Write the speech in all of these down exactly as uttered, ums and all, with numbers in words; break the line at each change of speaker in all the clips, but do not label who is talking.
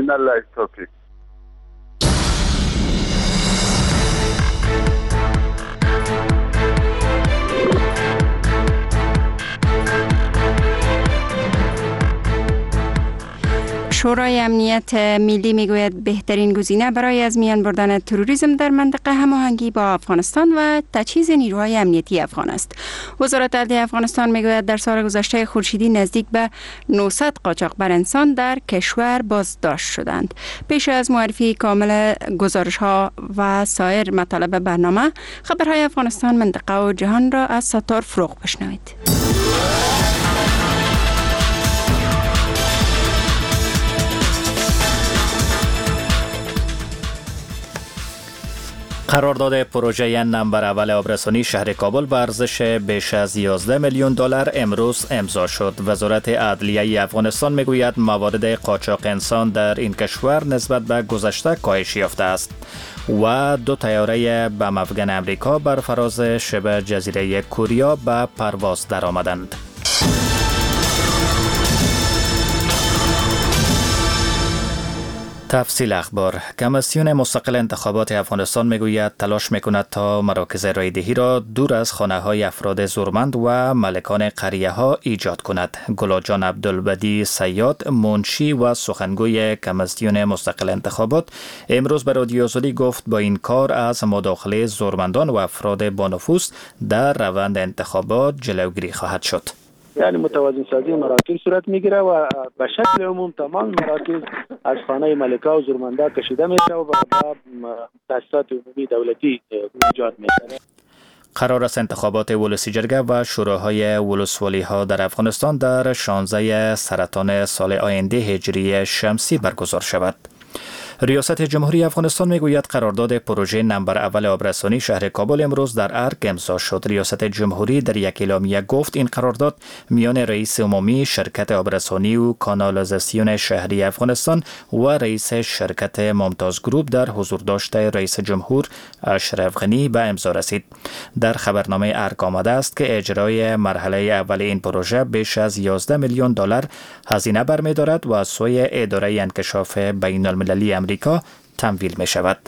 من الله التوفیق.
شورای امنیت ملی میگوید بهترین گزینه برای از میان بردن تروریسم در منطقه هماهنگی با افغانستان و تجهیز نیروهای امنیتی افغان است. وزارت عدلیه افغانستان میگوید در سال گذشته خورشیدی نزدیک به نهصد قاچاقبر انسان در کشور بازداشت شدند. پیش از معرفی کامل گزارش ها و سایر مطالب برنامه، خبرهای افغانستان، منطقه و جهان را از ستار فروغ بشنوید.
قرارداد پروژه نمبر اول آبرسانی شهر کابل به ارزش بیش از یازده میلیون دلار امروز امضا شد. وزارت عدلیه افغانستان میگوید موارد قاچاق انسان در این کشور نسبت به گذشته کاهش یافته است و دو طیاره بم افغان امریکا بر فراز شبه جزیره کوریا به پرواز درآمدند. تفصیل اخبار. کمیسیون مستقل انتخابات افغانستان میگوید تلاش میکند تا مراکز رایدهی را دور از خانه های افراد زورمند و مالکان قریه ها ایجاد کند. گلاجان عبدالبدی سیاد، منشی و سخنگوی کمیسیون مستقل انتخابات، امروز به رادیو آزادی گفت با این کار از مداخله زورمندان و افراد با نفوذ در روند انتخابات جلوگیری خواهد شد.
یعنی متوازن سازی مراکز صورت میگیره و به شکل عموم تمام مراکز از خانه ملکا و زورمندا کشیده میشه و به تاسیسات عمومی دولتی ایجاد میشه.
قرار است انتخابات ولسی جرگه و شوراهای ولسوالی ها در افغانستان در شانزده سرطان سال آینده هجری شمسی برگزار شود. ریاست جمهوری افغانستان میگوید قرارداد پروژه نمبر اول آبرسانی شهر کابل امروز در ارگ امضا شد. ریاست جمهوری در یک اعلامیه گفت این قرارداد میان رئیس عمومی شرکت آبرسانی و کانالیزاسیون شهری افغانستان و رئیس شرکت ممتاز گروپ در حضور داشته رئیس جمهور اشرف غنی به امضا رسید. در خبرنامه ارگ آمده است که اجرای مرحله اول این پروژه بیش از یازده میلیون دلار هزینه برمی‌دارد و از سوی اداره انکشاف بین المللی امریکا تمویل می شود.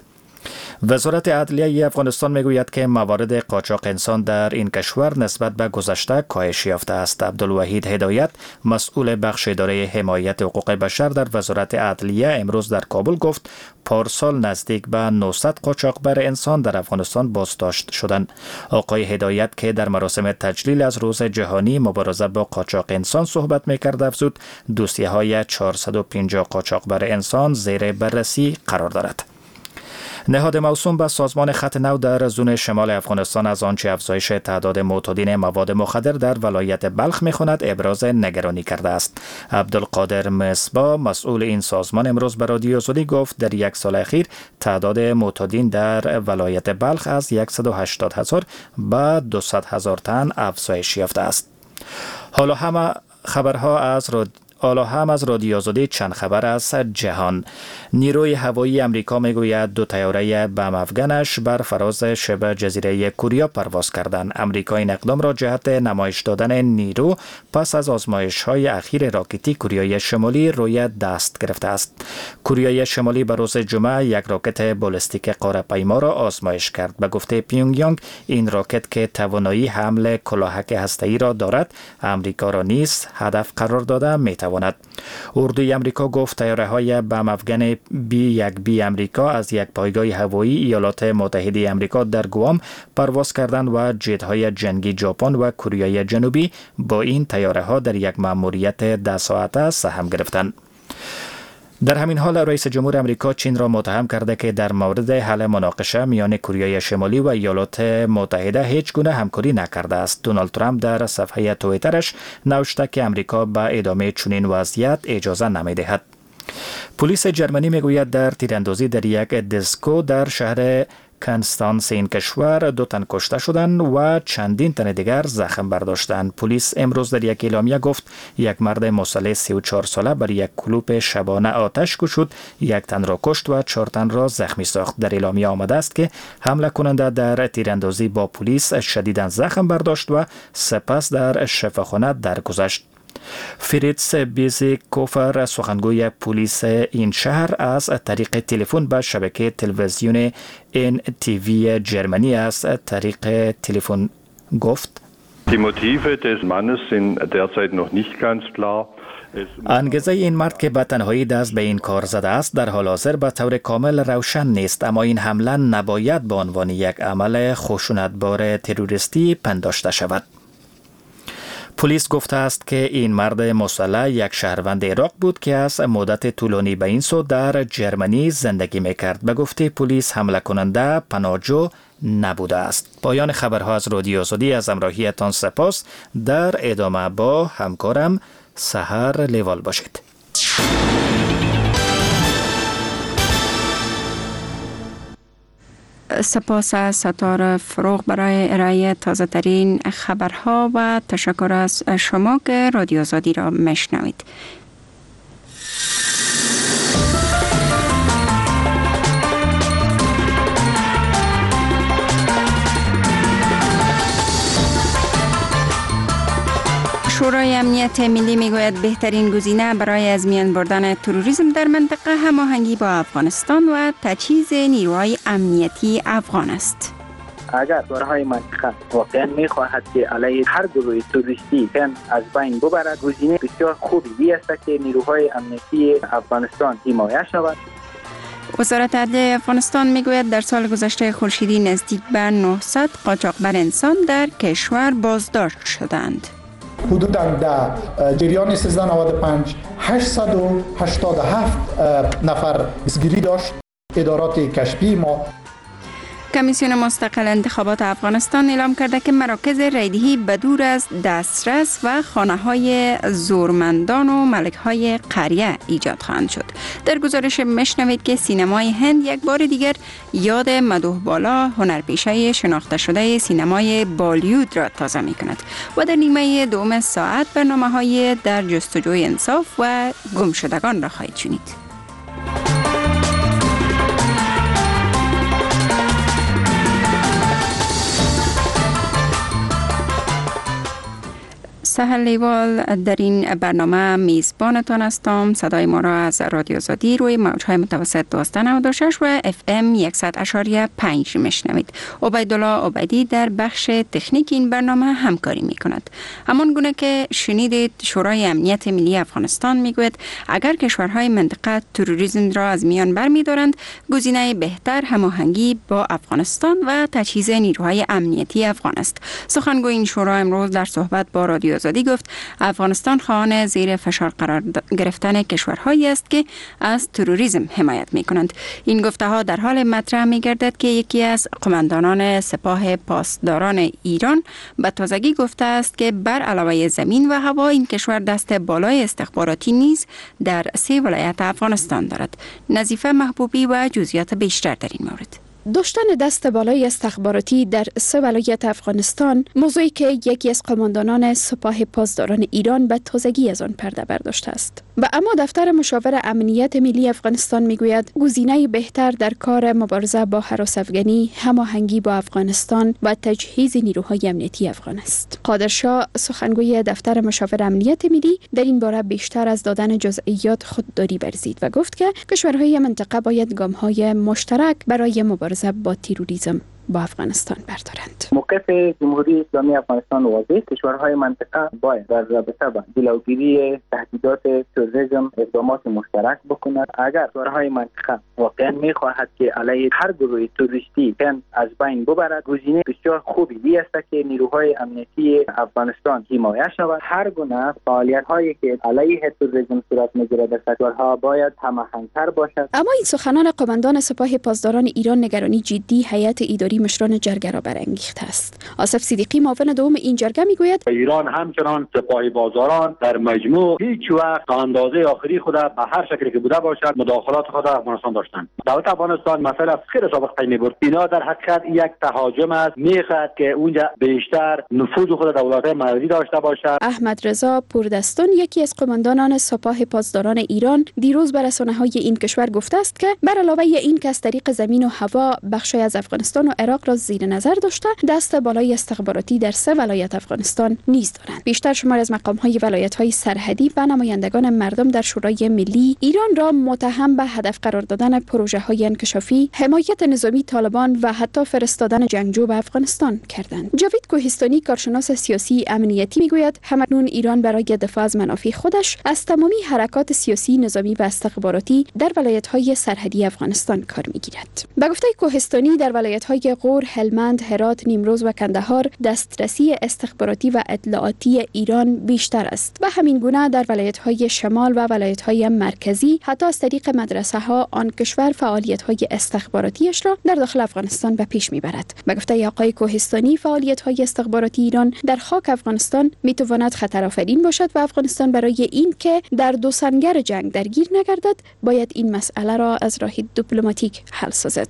وزارت عدلیه افغانستان می گوید که موارد قاچاق انسان در این کشور نسبت به گذشته کاهش یافته است. عبدالوحید هدایت، مسئول بخش اداره حمایت حقوق بشر در وزارت عدلیه، امروز در کابل گفت پارسال نزدیک به نهصد قاچاقبر انسان در افغانستان بازداشت شدند. آقای هدایت که در مراسم تجلیل از روز جهانی مبارزه با قاچاق انسان صحبت می کرد افزود دوسیه های چهارصد و پنجاه قاچاقبر انسان زیر بررسی قرار دارد. نهاد موسوم به سازمان خط نو در زون شمال افغانستان از آنچه افزایش تعداد معتادین مواد مخدر در ولایت بلخ می‌خواند ابراز نگرانی کرده است. عبدالقادر مصباح، مسئول این سازمان، امروز به رادیو آزادی گفت در یک سال اخیر تعداد معتادین در ولایت بلخ از صد و هشتاد هزار به دویست هزار تن افزایش یافته است. حالا همه خبرها از رادیو حالا هم از رادیو آزادی چند خبر از جهان. نیروی هوایی امریکا میگوید دو طیاره بم افغانش بر فراز شبه جزیره کوریا پرواز کردند. امریکا این اقدام را جهت نمایش دادن نیرو پس از آزمایش‌های اخیر راکتی کوریای شمالی روی دست گرفته است. کوریای شمالی به روز جمعه یک راکت بالستیک قاره‌پیما را آزمایش کرد. به گفته پیونگ یانگ این راکت که توانایی حمل کلاهک هسته‌ای را دارد، امریکا را نیز هدف قرار داده می‌تواند. اردوی امریکا گفت طیاره‌های بم افغان بی یک بی امریکا از یک پایگاه هوایی ایالات متحده امریکا در گوام پرواز کردند و جت‌های جنگی ژاپن و کره جنوبی با این طیاره‌ها در یک مأموریت ده ساعته سهم گرفتند. در همین حال رئیس جمهور امریکا چین را متهم کرده که در مورد حل مناقشه میان کره شمالی و ایالات متحده هیچ گونه همکاری نکرده است. دونالد ترامپ در صفحه توییترش نوشته که امریکا به ادامه چنین وضعیت اجازه نمی‌دهد. پلیس جرمنی میگوید در تیراندازی در یک دیسکو در شهر کنستانس این کشور دو تن کشته شدند و چندین تن دیگر زخم برداشتند. پلیس امروز در یک اعلامیه گفت یک مرد مسلح سی و چهار ساله بر یک کلوپ شبانه آتش گشود، یک تن را کشت و چهار تن را زخمی ساخت. در اعلامیه آمده است که حمله کننده در تیراندازی با پلیس شدیداً زخم برداشت و سپس در شفاخانه درگذشت. فریتز بیزیکوفر سخنگوی پلیس این شهر از طریق تلفن به شبکه تلویزیون ان تی وی جرمنی از طریق تلفن گفت:
Die Motive des Mannes sind derzeit noch nicht ganz klar.
انگیزه این مرد که به تنهایی دست به این کار زده است در حال حاضر به طور کامل روشن نیست، اما این حمله نباید به عنوان یک عمل خشونتبار تروریستی پنداشته شود. پلیس گفته است که این مرد مسلح یک شهروند عراق بود که از مدت طولانی به این سو در جرمنی زندگی میکرد. به گفته پلیس حمله کننده پناهجو نبوده است. پایان خبرها از رادیو آزادی. از همراهیتان سپاس. در ادامه با همکارم سحر لیوال باشید.
سپاس از ستاره فروغ برای ارائه تازه ترین خبرها و تشکر از شما که رادیو آزادی را میشنوید. شورای امنیت ملی میگوید بهترین گزینه برای از میان بردن تروریسم در منطقه هماهنگی با افغانستان و تجهیز نیروهای امنیتی افغان است.
اگر شورای منطقه واقعا میخواهد که علیه هر گروه تروریستی از بین ببرد، گزینه بسیار خوبی است که نیروهای امنیتی افغانستان حمایت شود.
وزارت عدلیه افغانستان میگوید در سال گذشته خورشیدی نزدیک به نهصد قاچاقبر انسان در کشور بازداشت شدند.
حدوداً در جریان سیزده نود و پنج هشتصد و هشتاد و هفت نفر دستگیری داشت ادارات کشفی ما.
کمیسیون مستقل انتخابات افغانستان اعلام کرده که مراکز رایدهی بدور از دسترس و خانه‌های زورمندان و ملک‌های قریه ایجاد خواهند شد. در گزارش میشنوید که سینمای هند یک بار دیگر یاد مدوح بالا هنرپیشه شناخته شده سینمای بالیوود را تازه می‌کند و در نیمه دوم ساعت برنامه‌های در جستجوی انصاف و گمشدگان را خواهید شنید. سحر لیوال در این برنامه میزبانتان هستم. صدای ما را از رادیو آزادی روی موجهای متوسط دویست و نود و شش و اف ام صد و پنج میشنوید. عبیدالله عبیدی در بخش تکنیک این برنامه همکاری میکند. همان گونه که شنیدید، شورای امنیت ملی افغانستان میگوید اگر کشورهای منطقه تروریسم را از میان برمیدارند، گزینه بهتر هماهنگی با افغانستان و تجهیز نیروهای امنیتی افغان است. سخنگوی این شورا امروز در صحبت با رادیو آزادی گفت افغانستان خواهان زیر فشار قرار گرفتن کشورهایی است که از تروریسم حمایت می کنند. این گفته ها در حال مطرح می گردد که یکی از قماندانان سپاه پاسداران ایران به تازگی گفته است که بر علاوه زمین و هوا این کشور دست بالای استخباراتی نیز در سه ولایت افغانستان دارد. نظیفه محبوبی و جزئیات بیشتر در این مورد.
داشتن دست بالای استخباراتی در سه ولایت افغانستان موضوعی که یکی از قماندانان سپاه پاسداران ایران به تازگی از آن پرده برداشته است. و اما دفتر مشاور امنیت ملی افغانستان میگوید گزینه بهتر در کار مبارزه با هراس افغانی هماهنگی با افغانستان و تجهیز نیروهای امنیتی افغان است. قادرشاه سخنگوی دفتر مشاور امنیت ملی در این باره بیشتر از دادن جزئیات خودداری ورزید و گفت که کشورهای منطقه باید گام‌های مشترک برای مبارزه با تروریسم با افغانستان بردارند.
موقف جمهوری اسلامی افغانستان واضح، کشورهای منطقه باید در رابطه با جلوگیری تهدیدات تروریسم اقدامات مشترک بکنند. اگر کشورهای منطقه واقعا میخواهد که علیه هر گروه تروریستی از بین ببرد، گزینه بسیار خوبی است که نیروهای امنیتی افغانستان حمایت شود. هر گونه فعالیت هایی که علیه تروریسم صورت میگیرد در کشورها باید هماهنگ‌تر باشد.
اما این سخنان قماندان سپاه پاسداران ایران نگرانی جدی هیئت اداری مشران جرگه را برانگیخته است. آصف صدیقی معاون دوم این جرگه میگوید
ایران همچنان سپاه پاسداران در مجموع هیچ وقت اندازه آخری خود به هر شکلی که بوده باشد مداخلات خود در افغانستان داشتند. دولت افغانستان مسئله از خیلی سابق پی میبرد. اینا در حقیقت یک تهاجم است، میخواد که اونجا بیشتر نفوذ خود دولت مرزی داشته باشد.
احمد رضا پوردستان یکی از قماندانان سپاه پاسداران ایران دیروز به رسانه‌های این کشور گفته است که بر علاوه این که از طریق زمین و هوا بخشی از افغانستان و عراق را زیر نظر داشته دست بالای استخباراتی در سه ولایت افغانستان نیز دارند. بیشتر شمار از مقام‌های ولایت‌های سرحدی و نمایندگان مردم در شورای ملی ایران را متهم به هدف قرار دادن پروژه‌های انکشافی، حمایت نظامی طالبان و حتی فرستادن جنگجو به افغانستان کردند. جاوید کوهستانی کارشناس سیاسی امنیتی میگوید همکنون ایران برای دفاع از منافع خودش از تمامی حرکات سیاسی، نظامی و استخباراتی در ولایت‌های سرحدی افغانستان کار می‌گیرد. به گفته کوهستانی در ولایت‌های غور، هلمند، هرات، نیمروز و کندهار دسترسی استخباراتی و اطلاعاتی ایران بیشتر است و همین گونه در ولایت‌های شمال و ولایت‌های مرکزی حتی از طریق مدرسه‌ها آن کشور فعالیت‌های استخباراتیش را در داخل افغانستان به پیش می‌برد. به گفته آقای کوهستانی فعالیت‌های استخباراتی ایران در خاک افغانستان می‌تواند خطرآفرین باشد و افغانستان برای این که در دو سنگر جنگ درگیر نگردد باید این مسئله را از راه دیپلماتیک حل سازد.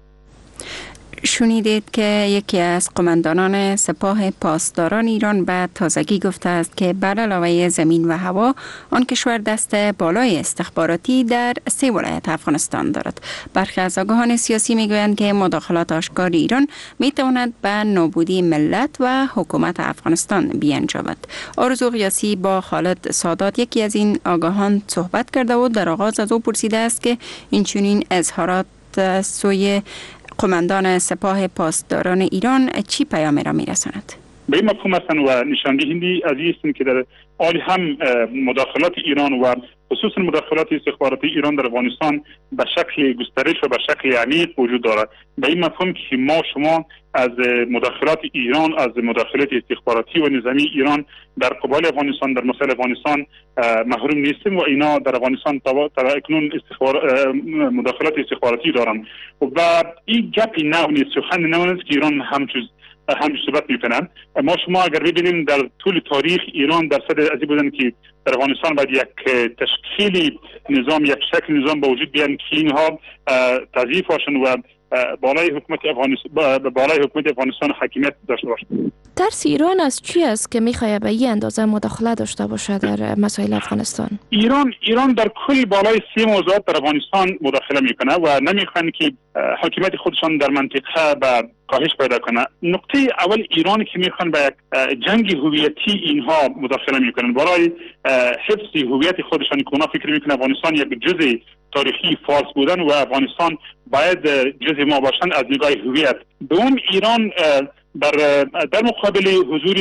شنیدید که یکی از قماندانان سپاه پاسداران ایران به تازگی گفته است که بر علاوه زمین و هوا آن کشور دست بالای استخباراتی در سه ولایت افغانستان دارد. برخی از آگاهان سیاسی میگویند که مداخلات آشکار ایران میتواند به نابودی ملت و حکومت افغانستان بیانجامد. آرزو قیاسی با خالد سادات یکی از این آگاهان صحبت کرده و در آغاز از او پرسیده است که این چنین اظهارات سوی قماندان سپاه پاسداران ایران چی پیامی را میرساند؟
به این مفهوم هستند و نشاندهنده از این است که در حال هم مداخلات ایران و خصوصا مداخلات استخباراتی ایران در افغانستان به شکل گسترش و به شکل عمیق وجود دارد. به این مفهوم که ما شما از مداخلات ایران، از مداخلات استخباراتی و نظامی ایران در قبال افغانستان، در مسائل افغانستان محروم نیستیم و اینا در افغانستان تا اکنون استخبار مداخلات استخباراتی دارند و این گپی نو نیست، سخن نو نیست که ایران همچون هم صحبت میکنند. ما شما اگر ببینیم در طول تاریخ ایران در صد ازی بودن که در افغانستان باید یک تشکیل نظام، یک شکل نظام به وجود بیان که اینها تضعیف باشند و بالای حکومت افغانستان بالای حکومت افغانستان حاکمیت داشته باشند.
ترس ایران از چی است که میخواهد به این اندازه مداخله داشته باشه در مسائل افغانستان؟
ایران ایران در کل بالای سه موضوعات در افغانستان مداخله میکنه و نمیخوان که حاکمیت خودشان در منطقه به کاهش پیدا کنه. نقطه اول ایران که میخوان به یک جنگ هویتی اینها مداخله میکنن برای حفظ هویت خودشان که اونا فکر میکنن افغانستان یک جزء تاریخی فارس بودن و افغانستان باید جزء ما باشند از نگاه هویت. دوم ایران در در مقابل حضور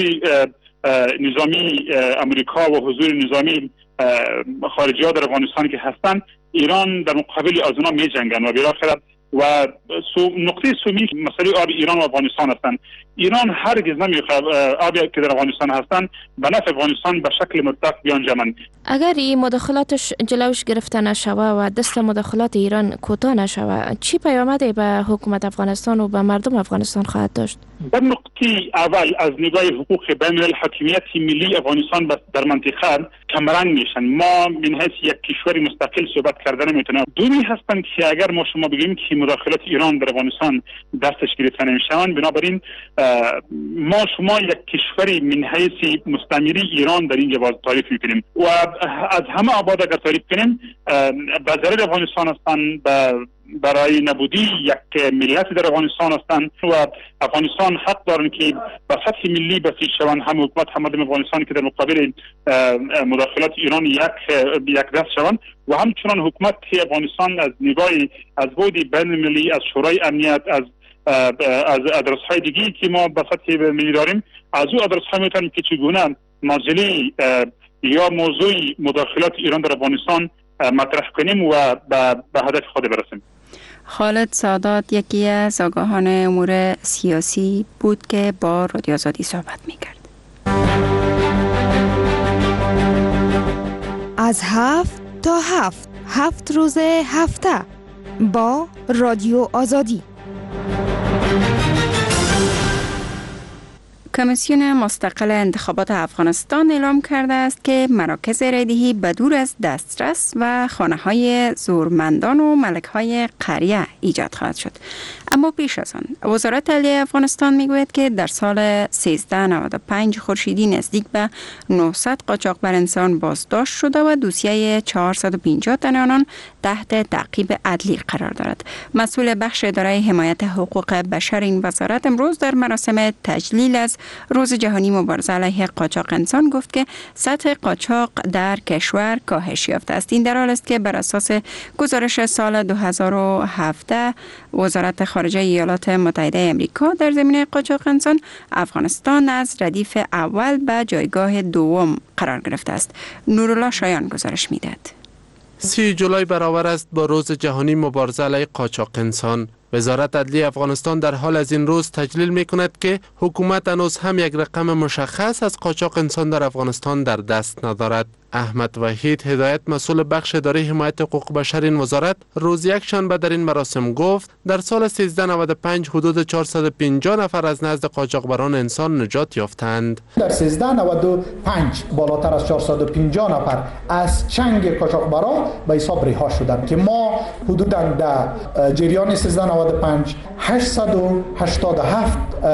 نظامی امریکا و حضور نظامی خارجی ها در افغانستان که هستند، ایران در مقابل از اونا می جنگن و بالاخره و نقطه سومی مسئله آب ایران و افغانستان هستند. ایران هرگز نمیخواد آبی که در افغانستان هستند به نفع افغانستان به شکل مطلق بیانجامند.
اگر این مداخلاتش جلوش گرفته نشوه و دست مداخلات ایران کوتاه نشوه، چی پیامدی به حکومت افغانستان و به مردم افغانستان خواهد داشت؟
در نقطه اول از نگاه حقوق بین الحاکمیت ملی افغانستان در منطقه کمرنگ میشن. ما من حیث یک کشور مستقل صحبت کردن نمیتونیم. دومی هستند که اگر ما شما بگیم که مداخلات ایران در افغانستان دستش گرفته نمیشن، بنابراین ما شما یک کشوری من حیث مستعمره ایران در این جواز تعریف میکنیم و از همه آباد اگر تعریف کنیم به ضرر افغانستان هستند، برای نبودی یک ملت در افغانستان هستند و افغانستان حق دارند که به سطح ملی بسیج شوند، هم حکومت هم مردم افغانستان که در مقابل مداخلات ایران یک یک دست شوند و همچنان حکومت افغانستان از نگاه از بود بین المللی، از شورای امنیت، از از ادرس های دیگی که ما به سطح ملی داریم، از او ادرس های میتونیم که چگونه نازلی یا موضوع مداخلات ایران در افغانستان مطرح کنیم و به هدف خود برسیم.
خالد سادات یکی از آگاهان امور سیاسی بود که با رادیو آزادی صحبت میکرد.
از هفت تا هفت هفت روز هفته با رادیو آزادی.
کمیسیون مستقل انتخابات افغانستان اعلام کرده است که مراکز رایدهی بدور از دسترس و خانه‌های زورمندان و ملک‌های قریه ایجاد خواهد شد. اما پیش از آن وزارت عدلیه افغانستان میگوید که در سال سیزده نود و پنج خورشیدی نزدیک به نهصد قاچاقبر انسان بازداشت شده و دوسیه چهارصد و پنجاه تن آنان تحت تعقیب عدلی قرار دارد. مسئول بخش اداره حمایت حقوق بشر این وزارت امروز در مراسم تجلیل از روز جهانی مبارزه علیه قاچاق انسان گفت که سطح قاچاق در کشور کاهش یافته است. این در حالی است که بر اساس گزارش سال دو هزار و هفده وزارت خارجه ایالات متحده آمریکا در زمینه قاچاق انسان، افغانستان از ردیف اول به جایگاه دوم قرار گرفته است. نورالله شایان گزارش میدهد.
سی جولای برابر است با روز جهانی مبارزه علیه قاچاق انسان. وزارت عدلیه افغانستان در حال از این روز تجلیل می کند که حکومت هنوز هم یک رقم مشخص از قاچاق انسان در افغانستان در دست ندارد. احمد وحید هدایت مسئول بخش اداره حمایت حقوق بشر این وزارت روز یک شنبه در این مراسم گفت در سال سیزده نود و پنج حدود چهارصد و پنجاه نفر از نزد قاچاقبران انسان نجات یافتند.
در سیزده نود و پنج بالاتر از چهارصد و پنجاه نفر از چنگ قاچاقبران به حساب رها شدند که ما حدوداً در جریان سیزده نود و پنج هشتصد و هشتاد و هفت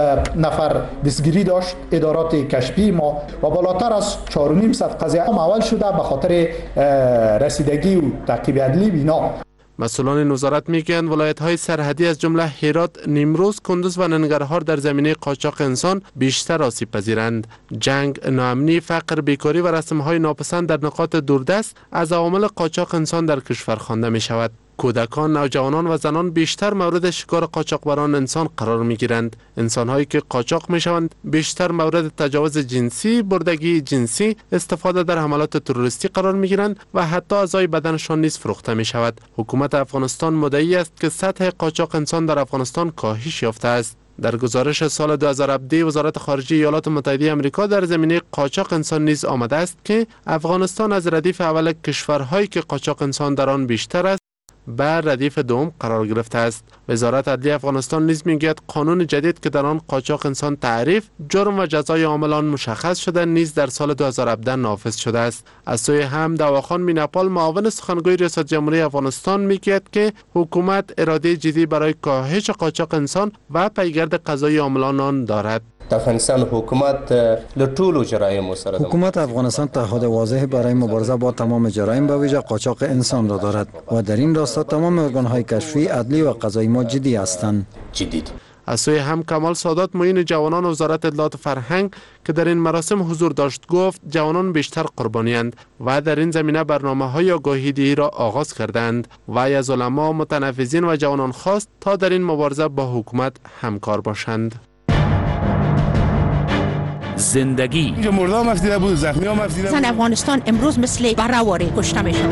نفر دستگیری داشت ادارات کشفی ما و بالاتر از چهار و نیم صد قضیه اول شده به خاطر رسیدگی و تعقیب عدلی بینا.
مسئولان وزارت میگویند ولایت‌های سرحدی از جمله هرات، نیمروز، کندوز و ننگرهار در زمینه قاچاق انسان بیشتر آسیب پذیرند. جنگ، ناامنی، فقر، بیکاری و رسم‌های ناپسند در نقاط دوردست از عوامل قاچاق انسان در کشور خوانده می شود. کودکان، نوجوانان و زنان بیشتر مورد شکار قاچاقبران انسان قرار می گیرند. انسان‌هایی که قاچاق می شوند بیشتر مورد تجاوز جنسی، بردگی جنسی، استفاده در حملات تروریستی قرار می گیرند و حتی اعضای بدنشان نیز فروخته می شود. حکومت افغانستان مدعی است که سطح قاچاق انسان در افغانستان کاهش یافته است. در گزارش سال دو هزار و هفده وزارت خارجه ایالات متحده آمریکا در زمینه قاچاق انسان نیز آمده است که افغانستان از ردیف اول کشورهایی که قاچاق انسان در آن بیشتر است بر ردیف دوم قرار گرفته است. وزارت عدلیه افغانستان نیز میگوید قانون جدید که در آن قاچاق انسان تعریف، جرم و جزای عاملان مشخص شده نیز در سال دو هزار و هفده نافذ شده است. از سوی هم دواخان میناپال معاون سخنگوی ریاست جمهوری افغانستان میگوید که حکومت اراده جدی برای کاهش قاچاق انسان و پیگرد قضایی عاملان آن دارد.
افغانستان حکومت لطول جرایم سره
حکومت افغانستان تعهد واضح برای مبارزه با تمام جرایم به ویژه قاچاق انسان را دارد و در این راستا تمام ارگان‌های کشفی، عدلی و قضایی ما جدی هستند.
جدی.
از سوی هم کمال سادات معین جوانان وزارت اطلاعات و فرهنگ که در این مراسم حضور داشت گفت جوانان بیشتر قربانی‌اند و در این زمینه برنامه‌های آگاهی‌دهی را آغاز کردند و از علما، متنفذین و جوانان خواست تا در این مبارزه با حکومت همکار باشند.
زندگی
اینجا مرده هم افزیده بود، زخمی هم افزیده بود.
زن افغانستان امروز مثل بره‌واره کشته میشن.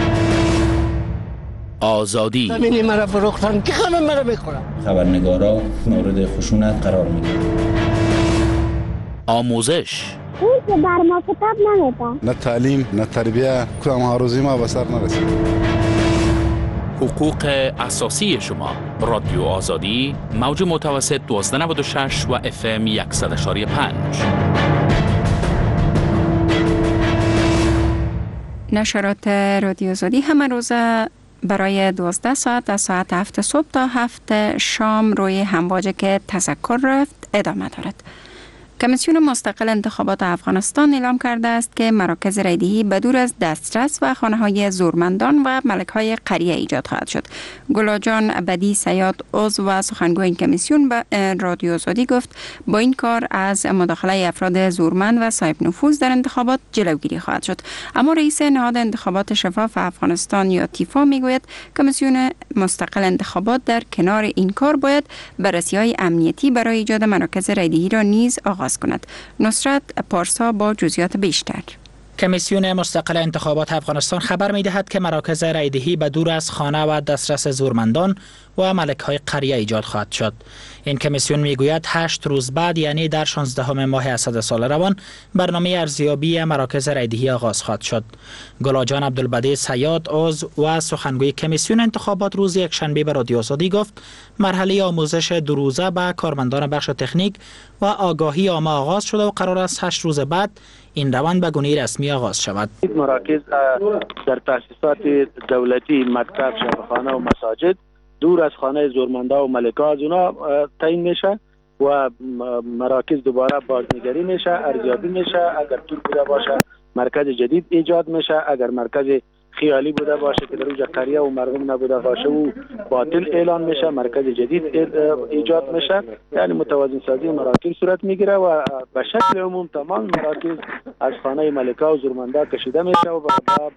آزادی
زمینی مرا فروختن که همه مرا بخورن.
خبرنگارا مورد خشونت قرار میگیرن.
آموزش
اون که بر ما کتاب نمیدن.
نه تعلیم، نه تربیه، کدام هاروزی ما به سر نرسید.
حقوق اساسی شما. رادیو آزادی، موج متوسط دوازده نود و شش و اف ام صد و یک و پنج.
نشرات رادیو آزادی همه روز برای دوازده ساعت از ساعت هفت صبح تا هفت شام روی همواجه که تذکر رفت ادامه دارد. کمیسیون مستقل انتخابات افغانستان اعلام کرده است که مراکز رایدهی بدور از دسترس و خانه‌های زورمندان و ملک‌های قریه ایجاد خواهد شد. گلاجان بدی سیاد عضو و سخنگوی این کمیسیون به رادیو آزادی گفت با این کار از مداخله افراد زورمند و صاحب نفوذ در انتخابات جلوگیری خواهد شد. اما رئیس نهاد انتخابات شفاف افغانستان یا تیفا میگوید کمیسیون مستقل انتخابات در کنار این کار باید بررسی‌های امنیتی برای ایجاد مراکز رایدهی را نیز آغاز کند. نصرت پارسا با جزئیات بیشتر.
کمیسیون مستقل انتخابات افغانستان خبر می‌دهد که مراکز رایدهی به دور از خانه و دسترس زورمندان و ملک‌های قریه ایجاد خواهد شد. این کمیسیون میگوید هشت روز بعد، یعنی در شانزدهم ماه اسد سال روان، برنامه ارزیابی مراکز رایدهی آغاز خواهد شد. گلاجان عبدالبدی صیاد، عضو و سخنگوی کمیسیون انتخابات، روز یکشنبه به رادیو آزادی گفت مرحله آموزش دو روزه به کارمندان بخش تکنیک و آگاهی عامه آغاز شده و قرار است هشت روز بعد این روند به گونه رسمی آغاز شود.
مراکز در تاسیسات دولتی، مکتب، شفاخانه و مساجد دور از خانه زورمندا و ملکا از اونا تعیین میشه و مراکز دوباره بازنگری میشه، ارزیابی میشه. اگر طول بوده باشه مرکز جدید ایجاد میشه، اگر مرکز خیالی بوده باشه که در اونجا قریه و مردم نبوده باشه و باطل اعلان میشه، مرکز جدید ایجاد میشه. یعنی متوازن سازی مراکز صورت میگیره و به شکل عموم تمام مراکز از خانه ملکا و زورمندا کشیده میشه و به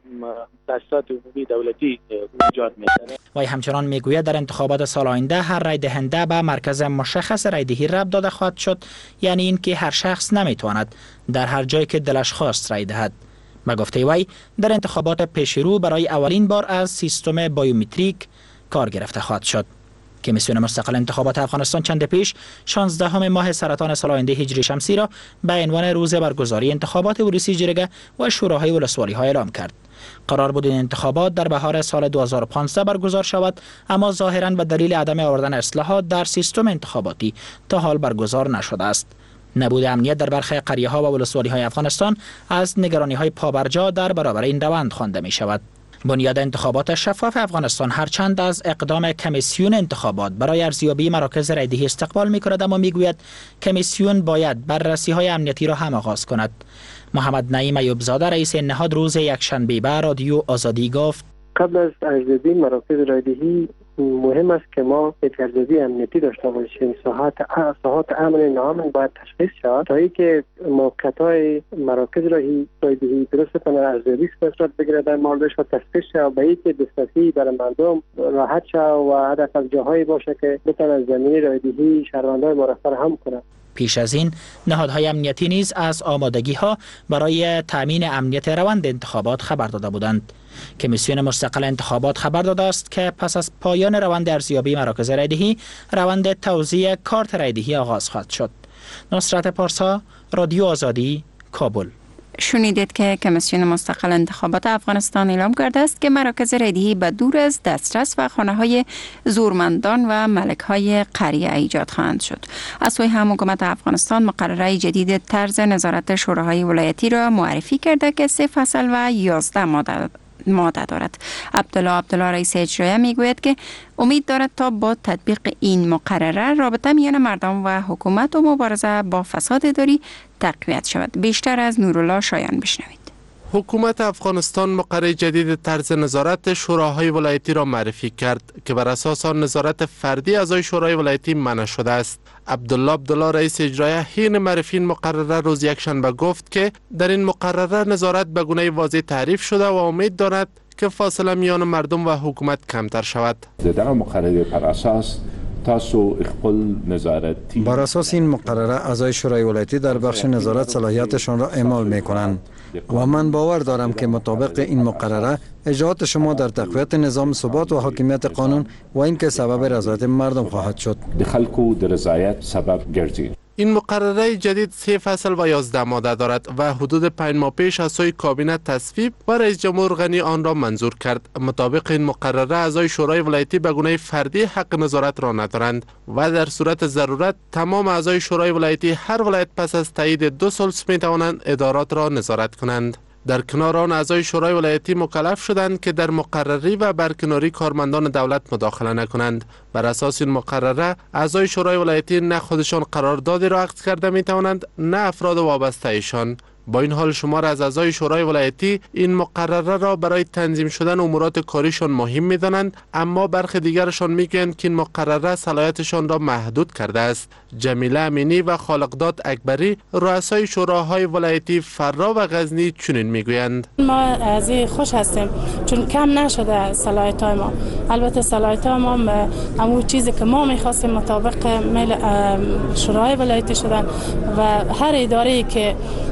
تاسیسات عمومی دولتی ایجاد میشه.
وی همچنان میگوید در انتخابات سال آینده هر رای دهنده به مرکز مشخص رایدهی ربط داده خواهد شد، یعنی اینکه هر شخص نمیتواند در هر جایی که دلش خواست رای دهد. به گفته وی در انتخابات پیشرو برای اولین بار از سیستم بایومتریک کار گرفته خواهد شد. کمیسیون مستقل انتخابات افغانستان چند پیش شانزدهم ماه سرطان سال آینده هجری شمسی را به عنوان روز برگزاری انتخابات ولسی جرگه و شوراهای ولسوالی‌ها اعلام کرد. قرار بود این انتخابات در بهار سال دو هزار و پانزده برگزار شود، اما ظاهراً به دلیل عدم آوردن اصلاحات در سیستم انتخاباتی تا حال برگزار نشده است. نبود امنیت در برخی قریه ها و ولسوالی های افغانستان از نگرانی های پابرجا در برابر این روند خوانده می شود. بنیاد انتخابات شفاف افغانستان هرچند از اقدام کمیسیون انتخابات برای ارزیابی مراکز رایدهی استقبال می کند، اما می گوید کمیسیون باید بررسی های امنیتی را هم آغاز کند. محمد نعیم ایوب زاده رئیس نهاد روز یکشنبه به رادیو آزادی گفت
قبل از ارزیابی مراکز رایدهی مهم است که ما یک ارزیابی امنیتی داشته باشیم. ساحات ساحات امن ناامن باید تشخیص شود تا اینکه موقعیت‌های مراکز رایدهی درست کنه، ارزیابی صورت بگیره در موردش و تشخیص شود، به اینکه دسترسی برای مردم راحت شود و حداقل جاهایی باشه که بتوان زمینی رایدهی شهروندان ما را فراهم کنند.
پیش از این نهادهای امنیتی نیز از آمادگی‌ها برای تامین امنیت روند انتخابات خبر داده بودند. کمیسیون مستقل انتخابات خبر داده است که پس از پایان روند ارزیابی مراکز رایدهی، روند توزیع کارت رایدهی آغاز خواهد شد. نصرت پارسا، رادیو آزادی، کابل.
شنیدید که کمیسیون مستقل انتخابات افغانستان اعلام کرده است که مراکز رایدهی به دور از دسترس و خانه‌های زورمندان و ملک‌های قریه ایجاد خواهند شد. از سوی هم حکومت افغانستان مقرره جدید طرز نظارت شوراهای ولایتی را معرفی کرده که سه فصل و یازده ماده ماده دارد. عبدالله عبدالله رئیس اجرایی میگوید که امید دارد تا با تطبیق این مقرره رابطه میان مردم و حکومت و مبارزه با فساد اداری تقویت شود. بیشتر از نورالله شایان بشنوید.
حکومت افغانستان مقرره جدید طرز نظارت شوراهای ولایتی را معرفی کرد که بر اساس آن نظارت فردی اعضای شورای ولایتی منع شده است. عبدالله عبدالله رئیس اجرایی حین معرفی این مقرره روز یکشنبه گفت که در این مقرره نظارت به گونه واضح تعریف شده و امید دارد که فاصله میان مردم و حکومت کمتر شود.
در مقرره بر اساس تاسو خپل نظارتی
بر اساس این مقرره اعضای شورای ولایتی در بخش نظارت صلاحیتشان را اعمال می‌کنند و من باور دارم که مطابق این مقرره اجراءات شما در تقویت نظام ثبات و حاکمیت قانون و اینکه سبب رضایت مردم خواهد شد.
د خلکو د رضایت سبب ګرځي.
این مقرره جدید سه فصل و یازده ماده دارد و حدود پنج ماه پیش از سوی کابینه تصویب و رئیس جمهور غنی آن را منظور کرد. مطابق این مقرره اعضای شورای ولایتی به گونه فردی حق نظارت را ندارند و در صورت ضرورت تمام اعضای شورای ولایتی هر ولایت پس از تایید دو سلس می توانند ادارات را نظارت کنند. در کنار آن اعضای شورای ولایتی مکلف شدند که در مقرری و برکناری کارمندان دولت مداخله نکنند. بر اساس این مقرره اعضای شورای ولایتی نه خودشان قراردادی را عقد کرده می توانند نه افراد وابسته ایشان. با این حال شمار از اعضای شورای ولایتی این مقرره را برای تنظیم شدن امورات کاریشان مهم می‌دانند، اما برخی دیگرشان میگویند که این مقرره صلاحیتشان را محدود کرده است. جمیله امینی و خالقداد اکبری رؤسای شوراهای ولایتی فرا و غزنی چنین میگویند:
ما از این خوش هستیم چون کم نشده صلاحیت‌های ما. البته صلاحیت‌های ما همون چیزی که ما می‌خواستیم مطابق میل شورای ولایتی شدن و هر اداره‌ای که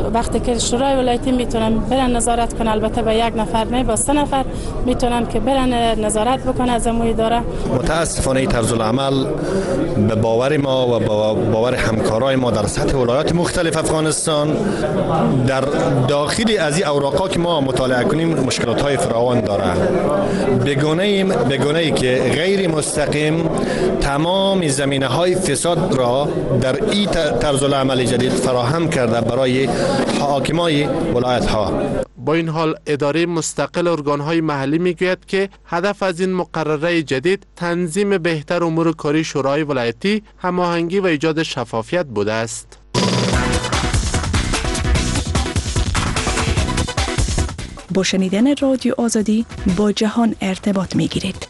وقتی که شورای ولایتی میتونن برن نظارت کنن، البته با یک نفر نه، با سه نفر میتونن که برن نظارت بکنن از اموی اداره.
متاسفانه این طرز العمل به باور ما و باور همکارای ما در سطح ولایات مختلف افغانستان در داخل از این اوراقا که ما مطالعه کنیم مشکلات های فراوان داره. بگونه بگونه ای که غیر مستقیم تمام زمینه های فساد را در این طرز العمل جدید فراهم کرده برای حاکمای ولایت ها.
با این حال اداره مستقل ارگان‌های محلی میگوید که هدف از این مقرره جدید تنظیم بهتر امور کاری شورای ولایتی، هماهنگی و ایجاد شفافیت بوده است.
با شنیدن رادیو آزادی با جهان ارتباط میگیرید.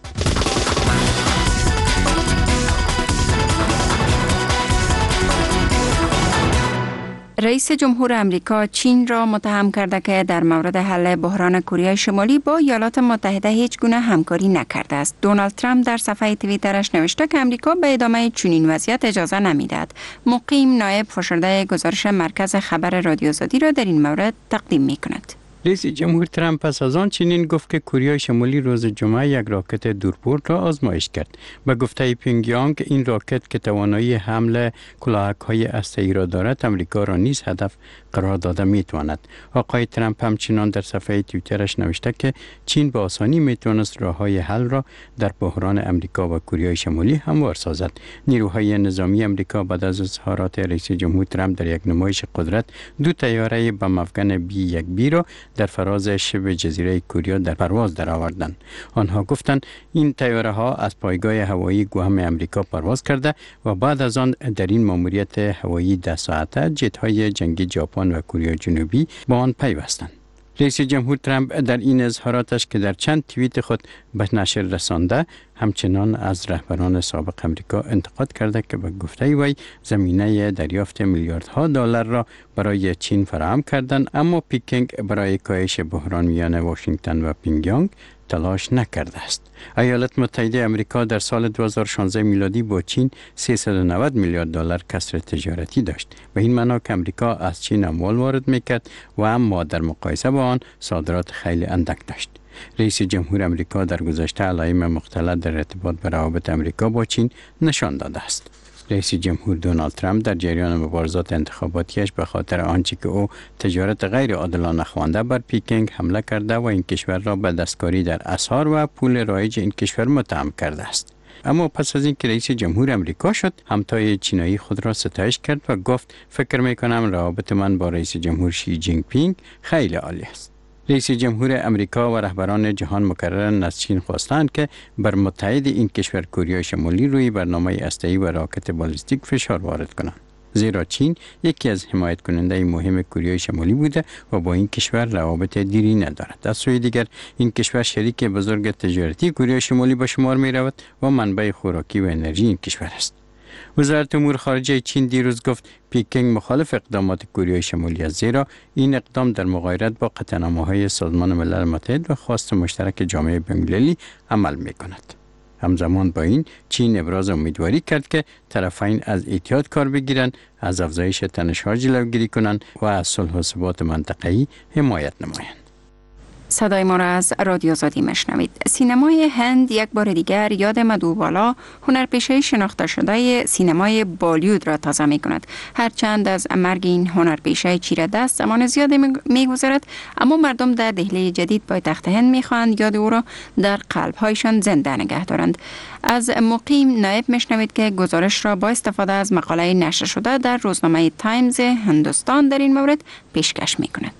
رئیس جمهور امریکا چین را متهم کرده که در مورد حل بحران کره شمالی با ایالات متحده هیچ گونه همکاری نکرده است. دونالد ترامپ در صفحه توییترش نوشته که امریکا به ادامه چنین وضعیت اجازه نمیدهد. مقیم نایب فشرده گزارش مرکز خبر رادیو آزادی را در این مورد تقدیم میکند.
رئیس جمهور ترامپ پس از آن چنین گفت که کره شمالی روز جمعه یک راکت دوربرد را آزمایش کرد. به گفته پیونگیانگ این راکت که توانایی حمل کلاهک‌های هسته‌ای را دارد، امریکا را نیز هدف قرار داده میتواند. آقای ترامپ همچنان در صفحه توییترش نوشته که چین به آسانی میتوانست راه‌های حل را در بحران امریکا و کره شمالی هموار سازد. نیروهای نظامی امریکا بعد از اظهارات رئیس جمهور ترامپ در یک نمایش قدرت دو طیاره بم افغان بی یک بی را در فراز شبه جزیره کوریا در پرواز درآوردند. آنها گفتند این طیاره ها از پایگاه هوایی گوهم امریکا پرواز کرده و بعد از آن در این ماموریت هوایی ده ساعته جت های جنگی ژاپن و کره جنوبی با آن پیوستند. رئیس جمهور ترامپ در این اظهاراتش که در چند توییت خود به نشر رسانده، همچنان از رهبران سابق امریکا انتقاد کرده که به گفته وی زمینه دریافت میلیاردها دلار را برای چین فراهم کردند، اما پکینگ برای کاهش بحران میان واشنگتن و پیونگیانگ تلاش نکرده است. ایالات متحده امریکا در سال دو هزار و شانزده میلادی با چین سیصد و نود میلیارد دلار کسر تجارتی داشت. به این معنا که امریکا از چین اموال وارد میکرد و اما در مقایسه با آن صادرات خیلی اندک داشت. رئیس جمهور امریکا در گذشته علائم مختلط در ارتباط به روابط امریکا با چین نشان داده است. رئیس جمهور دونالد ترامپ در جریان مبارزات انتخاباتیش به خاطر آنچه که او تجارت غیر عادلانه خوانده بر پکینگ حمله کرده و این کشور را به دستکاری در اسعار و پول رایج این کشور متهم کرده است. اما پس از اینکه رئیس جمهور امریکا شد، همتای چینایی خود را ستایش کرد و گفت فکر میکنم روابط من با رئیس جمهور شی جین پینگ خیلی عالی است. رئیس جمهور امریکا و رهبران جهان مکررن از چین خواستند که بر متحد این کشور کره شمالی روی برنامه هسته‌ای و راکت بالستیک فشار وارد کنند. زیرا چین یکی از حمایت کننده مهم کره شمالی بوده و با این کشور روابط دیرینه دارد. از سوی دیگر این کشور شریک بزرگ تجارتی کره شمالی به شمار می رود و منبع خوراکی و انرژی این کشور است. وزارت امور خارجه چین دیروز گفت پکینگ مخالف اقدامات کره شمالی است، زیرا این اقدام در مغایرت با قطعنامه‌های سازمان ملل متحد و خواست مشترک جامعه بین‌المللی عمل می‌کند. همزمان با این چین ابراز امیدواری کرد که طرفین از اتحاد کار بگیرند، از افزایش تنش‌ها جلوگیری کنند و از صلح و ثبات منطقه‌ای حمایت نمایند.
صدای ما را از رادیو آزادی مشنوید. سینمای هند یک بار دیگر یاد مدوبالا، هنرپیشه شناخته شده سینمای بالیوود را تازه می کند. هرچند از مرگ این هنرپیشه چیره دست زمان زیادی می گذرد، اما مردم در دهلی جدید پایتخت هند می خواهند یاد او را در قلب‌هایشان زنده نگه دارند. از مقیم نایب مشنوید که گزارش را با استفاده از مقاله نشر شده در روزنامه تایمز هندوستان در این مورد پیشکش می کند.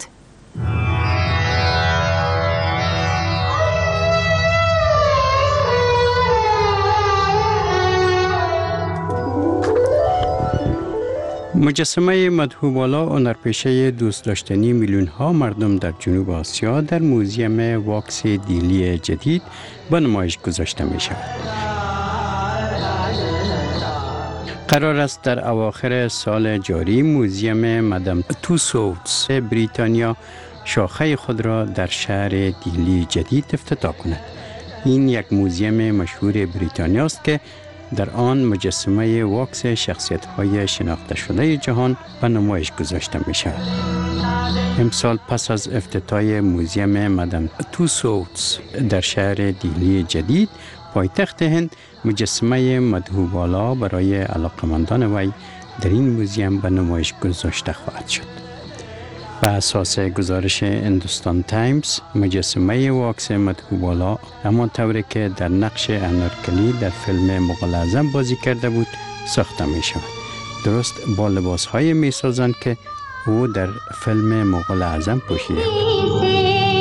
مجسمه مدهوبالا هنرپیشه دوست داشتنی میلیون ها مردم در جنوب آسیا در موزیم واکس دیلی جدید به نمایش گذاشته می شود. قرار است در اواخر سال جاری موزیم مدام توسوتس بریتانیا شاخه خود را در شهر دیلی جدید افتتاح کند. این یک موزیم مشهور بریتانیا است که در آن مجسمه واکس شخصیت‌های شناخته شده جهان به نمایش گذاشته می شود. امسال پس از افتتاح موزیم مدام توسوتس در شهر دهلی جدید پایتخت هند، مجسمه مدهوبالا برای علاقمندان وی در این موزیم به نمایش گذاشته خواهد شد. به اساس گزارش هندوستان تایمز، مجسمه واکس مدهوبالا همان طوری که در نقش انارکلی در فیلم مغول اعظم بازی کرده بود ساخته می شود. درست با لباس های می سازند که او در فیلم مغول اعظم پوشیده بود.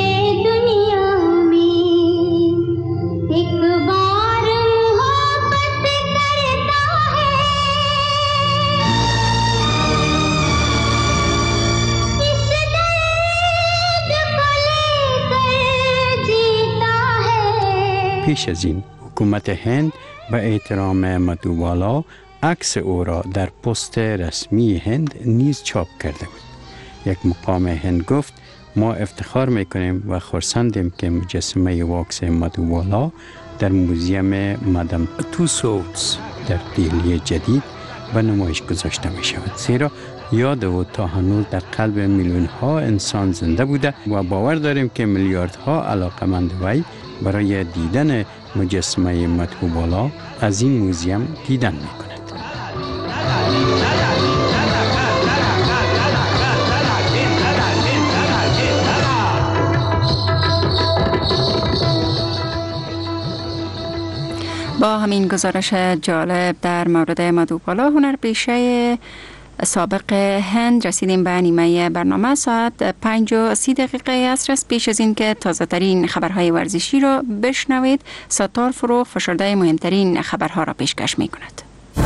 پیش از این حکومت هند به احترام مدهوبالا عکس او را در پست رسمی هند نیز چاپ کرده بود. یک مقام هند گفت ما افتخار میکنیم و خرسندیم که مجسمه واکس مدهوبالا در موزیم مدام توسوتس در دهلی جدید به نمایش گذاشته می شود، زیرا یاد او تا هنوز در قلب میلیون ها انسان زنده بوده و باور داریم که میلیاردها علاقمند وی برای دیدن مجسمه مدهوبالا از این موزیم دیدن می کند.
با همین گزارش جالب در مورد مدهوبالا، هنرپیشه سابق هند، رسیدیم به نیمه برنامه. ساعت پنج و سی دقیقه عصر است. پیش از این که تازه ترین خبرهای ورزشی را بشنوید، ستار فرو فشرده مهمترین خبرها را پیشکش می کند.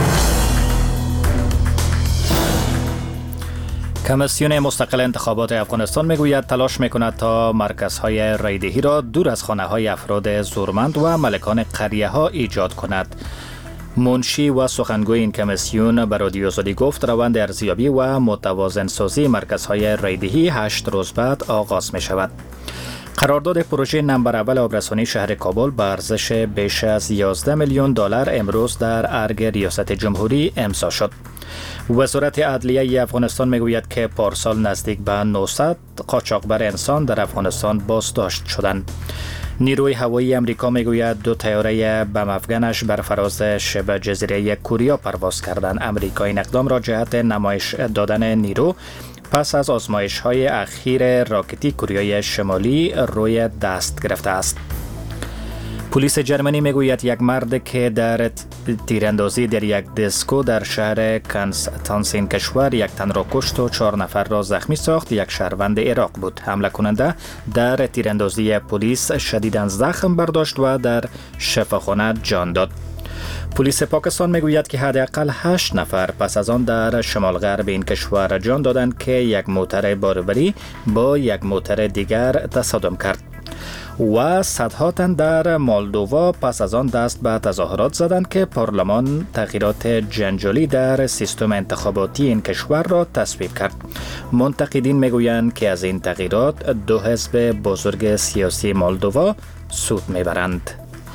کمیسیون مستقل انتخابات افغانستان میگوید تلاش میکند تا مرکزهای رایدهی را دور از خانه های افراد زورمند و ملکان قریه ها ایجاد کند. منشی و سخنگوی این کمیسیون به رادیو آزادی گفت روند ارزیابی و متوازن سازی مرکزهای رایدهی هشت روز بعد آغاز می شود. قرارداد پروژه نمبر اول آبرسانی شهر کابل به ارزش بیش از یازده میلیون دلار امروز در ارگ ریاست جمهوری امضا شد. وزارت عدلیه افغانستان میگوید که پارسال نزدیک به نهصد قاچاقبر انسان در افغانستان بازداشت شدند. نیروی هوایی امریکا میگوید دو طیاره بم افغانش بر فراز شبه جزیره کوریا پرواز کردند. امریکا این اقدام را جهت نمایش دادن نیرو پس از آزمایش های اخیر راکتی کوریای شمالی روی دست گرفته است. پلیس جرمنی میگوید یک مرد که در تیراندازی در یک دیسکو در شهر کنستانسین کشور یک تن را کشت و چهار نفر را زخمی ساخت، یک شهروند عراق بود. حمله کننده در تیراندازی پلیس شدیداً زخم برداشت و در شفاخانه جان داد. پلیس پاکستان میگوید که حداقل هشت نفر پس از آن در شمال غرب این کشور جان دادند که یک موتر باربری با یک موتر دیگر تصادم کرد. و صدها تن در مولدووا پس از آن دست به تظاهرات زدند که پارلمان تغییرات جنجالی در سیستم انتخاباتی این کشور را تصویب کرد. منتقدین میگویند که از این تغییرات دو حزب بزرگ سیاسی مولدووا سود میبرند.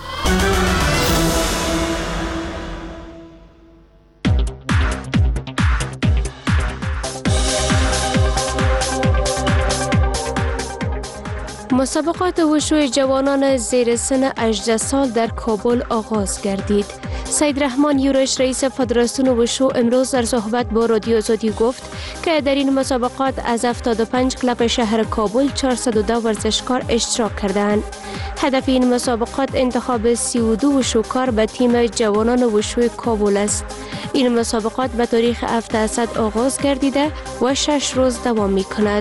مسابقات وشو جوانان زیر سن هجده سال در کابل آغاز گردید. سید رحمان یورش رئیس فدراسیون وشو امروز در صحبت با رادیو آزادی گفت که در این مسابقات از هفتاد و پنج کلب شهر کابل چهارصد و دو ورزشکار اشتراک کردند. هدف این مسابقات انتخاب سی و دو وشوکار به تیم جوانان وشو کابل است. این مسابقات به تاریخ هفت اسد آغاز گردیده و شش روز دوام می کند.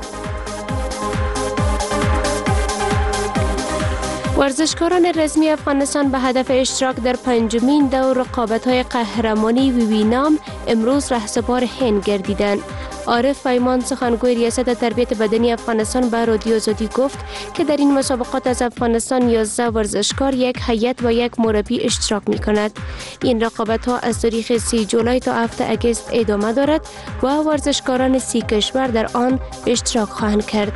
ورزشکاران رزمی افغانستان به هدف اشتراک در پنجمین دور رقابت‌های قهرمانی ویوینام امروز رهسپار هند گردیدند. عارف پیمان سخنگوی ریاست تربیت بدنی افغانستان به رادیو آزادی گفت که در این مسابقات از افغانستان یازده ورزشکار، یک هیئت و یک مربی اشتراک می کند. این رقابت‌ها از تاریخ سی جولای تا هفت اگست ادامه دارد و ورزشکاران سی کشور در آن اشتراک خواهند کرد.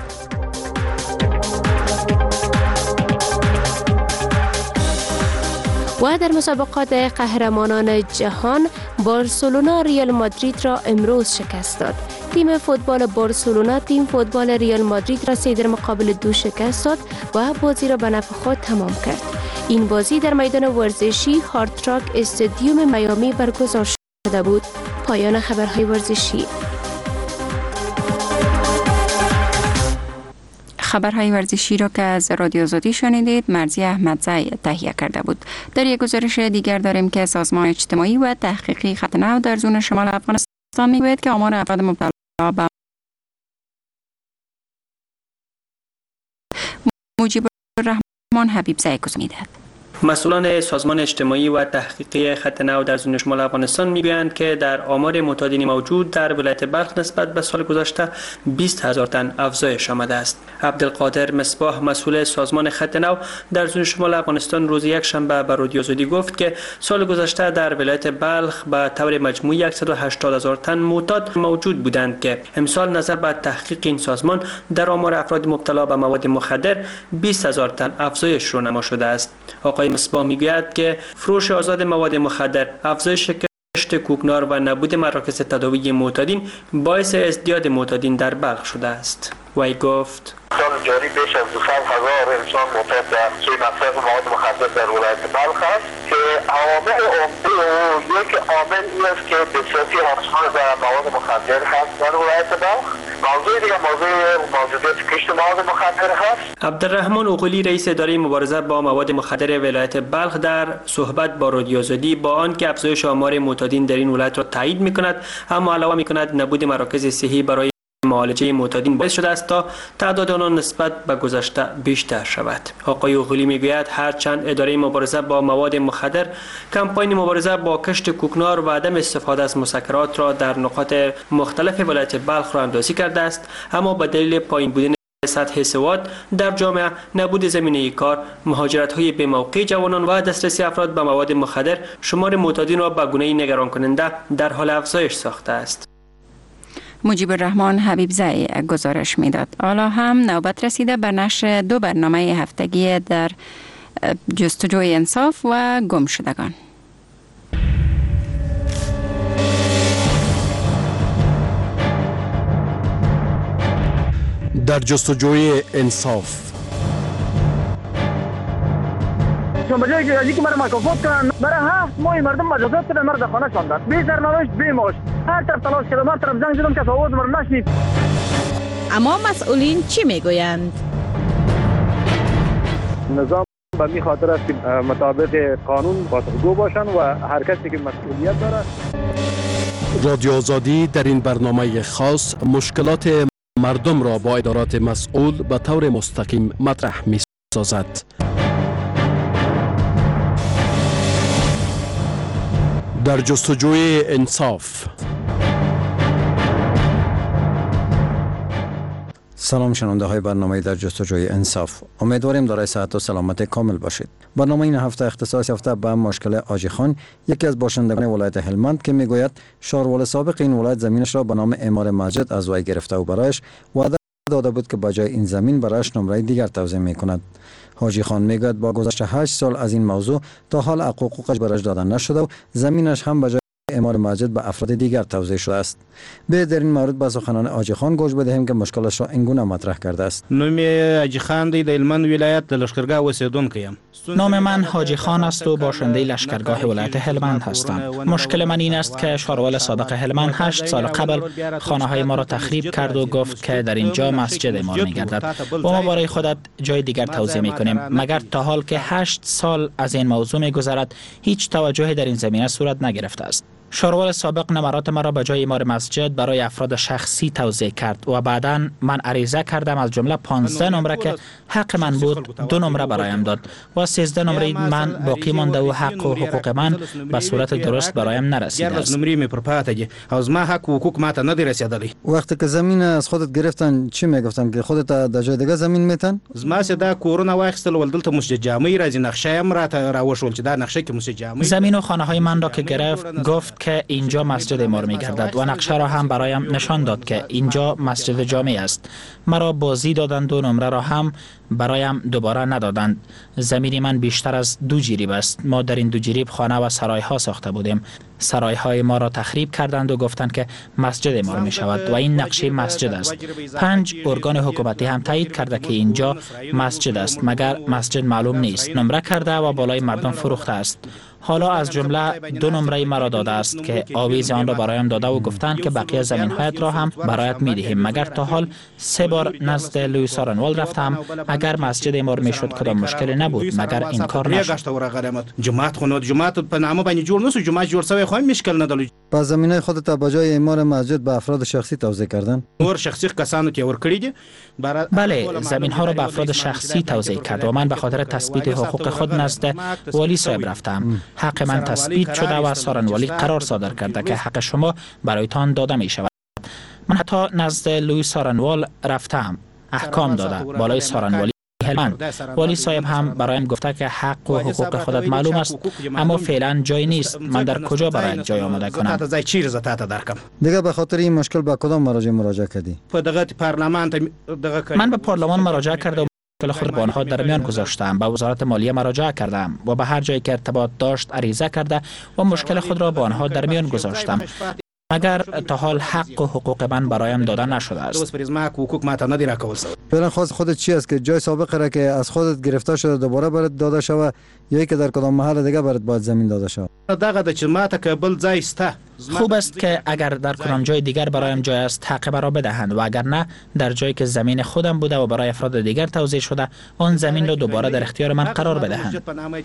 و در مسابقات قهرمانان جهان بارسلونا ریال مادرید را امروز شکست داد. تیم فوتبال بارسلونا تیم فوتبال ریال مادرید را سه در مقابل دو شکست داد و بازی را به نفع خود تمام کرد. این بازی در میدان ورزشی هارد تراک استادیوم میامی برگزار شده بود. پایان خبرهای ورزشی.
خبرهای ورزشی را که از رادیو آزادی شنیدید مرزی احمدزی تهیه کرده بود. در یک گزارش دیگر داریم که سازمان اجتماعی و تحقیقی خط نو در زون شمال افغانستان میگوید که آمار افراد مبتلا به مجیب الرحمن حبیبزی گزیدند.
مسئولان سازمان اجتماعی و تحقیقی خط نو در زون شمال افغانستان میگویند که در آمار معتادین موجود در ولایت بلخ نسبت به سال گذشته بیست هزار تن افزایش آمده است. عبدالقادر مصباح مسئول سازمان خط نو در زون شمال افغانستان روز یک شنبه به رادیو آزادی گفت که سال گذشته در ولایت بلخ به طور مجموعی صد و هشتاد هزار تن معتاد موجود بودند که امسال نظر به تحقیق این سازمان در آمار افراد مبتلا به مواد مخدر بیست هزار تن افزایش رونما شده است. آقای مصباح میگوید که فروش آزاد مواد مخدر، افزایش کشت کوکنار و نبود مراکز تداوی معتادین باعث ازدیاد معتادین در بلخ شده است. وی گفت
سال جاری بیش از دویست هزار انسان معتاد در سوی مصرف مواد مخدر در ولایت بلخ است که عوامل عمده و یک عامل این است که بسیاری افزایش در مواد مخدر هست در ولایت بلخ. موضوع دیگر موضوع موجودیت کشت مواد مخدر هست.
عبدالرحمن اوغلی رئیس اداره مبارزه با مواد مخدر ولایت بلخ در صحبت با رادیو آزادی با آنکه افزایش آمار معتادین در این ولایت را تایید می‌کند، اما علاوه می‌کند نبود مراکز صحی برای معالجه معتادین باعث شده است تا تعداد آنان نسبت به گذشته بیشتر شود. آقای اوغلی میگوید هرچند اداره مبارزه با مواد مخدر کمپاین مبارزه با کشت کوکنار و عدم استفاده از مسکرات را در نقاط مختلف ولایت بلخ راهاندازی کرده است، اما به دلیل پایین بودن سطح سواد در جامعه، نبود زمینه کار، مهاجرت‌های بی‌موقع جوانان و دسترسی افراد به مواد مخدر شمار معتادین را به گونه‌ای نگران کننده در حال افزایش ساخته است.
مجیب الرحمن حبیبزی گزارش میداد. حالا هم نوبت رسیده به نشر دو برنامه هفتگی در جستجوی انصاف و گمشدگان.
در جستجوی انصاف
چون به جایی که از اینکه مرا مکافات کنن برای هفت ماه مردم مجازات کردن، مرا در خانه شاندن بی سرنوشت بی معاش. هر طرف تلاش کردم، هر طرف زنگ زدم، کس آواز مرا نشنید.
اما مسئولین چی میگویند؟
نظام به می خاطر است که مطابق قانون پاسخگو باشن و هر کسی که مسئولیت داره.
رادیو آزادی در این برنامه خاص مشکلات مردم را با ادارات مسئول به طور مستقیم مطرح می سازد. در جستجوی انصاف.
سلام شنونده های برنامه در جستجوی انصاف. امیدواریم دارای صحت و سلامت کامل باشید. برنامه این هفته اختصاص یافته به مشکل آجی خان، یکی از باشندگان ولایت هلمند که میگوید شارول سابق این ولایت زمینش را به نام اعمار مسجد از وی گرفته و برایش وعده داده بود که بجای این زمین برایش نمره دیگر توزیع میکند. حاجی خان میگوید با گذشت هشت سال از این موضوع تا حال حقوقش برایش داده نشده و زمینش هم بجای اعمار مسجد به افراد دیگر توزیع شده است. به در این مورد به سخنان حاجی خان گوش بدهیم که مشکلش را اینگونه مطرح کرده است.
نام حاجی خان دی د هلمند ولایت د لشکرګاه اوسیدونکی یم.
نام من حاجی خان است و باشنده لشکرگاه ولایت هلمند هستم. مشکل من این است که شارول سابق هلمند هشت سال قبل خانه های ما را تخریب کرد و گفت که در اینجا مسجد اعمار می‌گردد و ما برای خودت جای دیگر توزیع می‌کنیم، مگر تا حال که هشت سال از این موضوع می‌گذرد هیچ توجهی در این زمینه صورت نگرفته است. شارول سابق نمرات مرا به جای اعمار مسجد برای افراد شخصی توزیع کرد و بعداً من عریضه کردم، از جمله پانزده نمره که حق من بود دو نمره برایم داد و سیزده نمره من باقی مانده و حق و حقوق من به صورت درست برایم نرسیده است.
از ما حق و حقوق ما ته نه رسیدلی.
وقتی که زمین از خودت گرفتن چی میگفتن که خودت در جای دیگه زمین میتن؟
زما سدا کورونه واخستل ول دلته مسجد جامع راځي نقشه هم را ته راوښول چې دا نقشه کې مسجد جامع
زمین و خانه های من را که گرفت گفت که اینجا مسجد امار می گردد و نقشه را هم برایم نشان داد که اینجا مسجد جامع است. مرا بازی دادند و نمره را هم برایم دوباره ندادند. زمین من بیشتر از دو جریب است. ما در این دو جریب خانه و سرای ها ساخته بودیم. سرای های ما را تخریب کردند و گفتند که مسجد امار می شود و این نقشه مسجد است. پنج ارگان حکومتی هم تایید کرده که اینجا مسجد است، مگر مسجد معلوم نیست. نمره کرده و بالای مردم فروخته است. حالا از جمله دو نمره مرا داده است که آویز آن را برایم داده و گفتند که بقیه زمین هایت را هم برایت می دهیم. مگر تا حال سه بار نزد لوی سارنوال رفتم. اگر مسجد امار می شد کدام مشکلی نبود، مگر این کار نشد.
جماعت خونه جماعت په نامه باندې جوړ نسو، جماعت جوړ شوی خو مشکل نه درلود.
پس زمینای خودت به جای امار مسجد به افراد شخصی توزیع کردن؟
اور شخصی کسانو که ور کړی دي.
بله، زمین ها را به افراد شخصی توزیع کرد و من به خاطر تثبیت حقوق خود نزد والی صاحب رفتم. حق من تثبیت شده و سارنوالی قرار صادر کرده که حق شما برایتان داده می شود. من حتی نزد لوی سارنوال رفتم، احکام داده بالای سارنوالی هلمند. والی صاحب هم برایم گفته که حق و حقوق خودت معلوم است، اما فعلا جای نیست. من در کجا برای جای آماده کنم؟
دیگه به خاطر این مشکل به کدام مراجع مراجعه کردی؟
من به پارلمان مراجعه کردم. مشکل خود با آنها در میان گذاشتم. به وزارت مالیه مراجعه کردم و به هر جایی که ارتباط داشت عریضه کرده و مشکل خود را با آنها در میان گذاشتم. مگر تا حال حق و حقوق من برایم داده نشده است.
فعلا خواست خودت چی است که جای سابق را که از خودت گرفته شده دوباره برات داده شود یا که در کدام محل دیگه برات باید زمین داده شود؟
خوب است که اگر در کدام جای دیگر برایم جای است حق مرا بدهند و اگر نه در جایی که زمین خودم بوده و برای افراد دیگر توزیع شده آن زمین را دوباره در اختیار من قرار بدهند.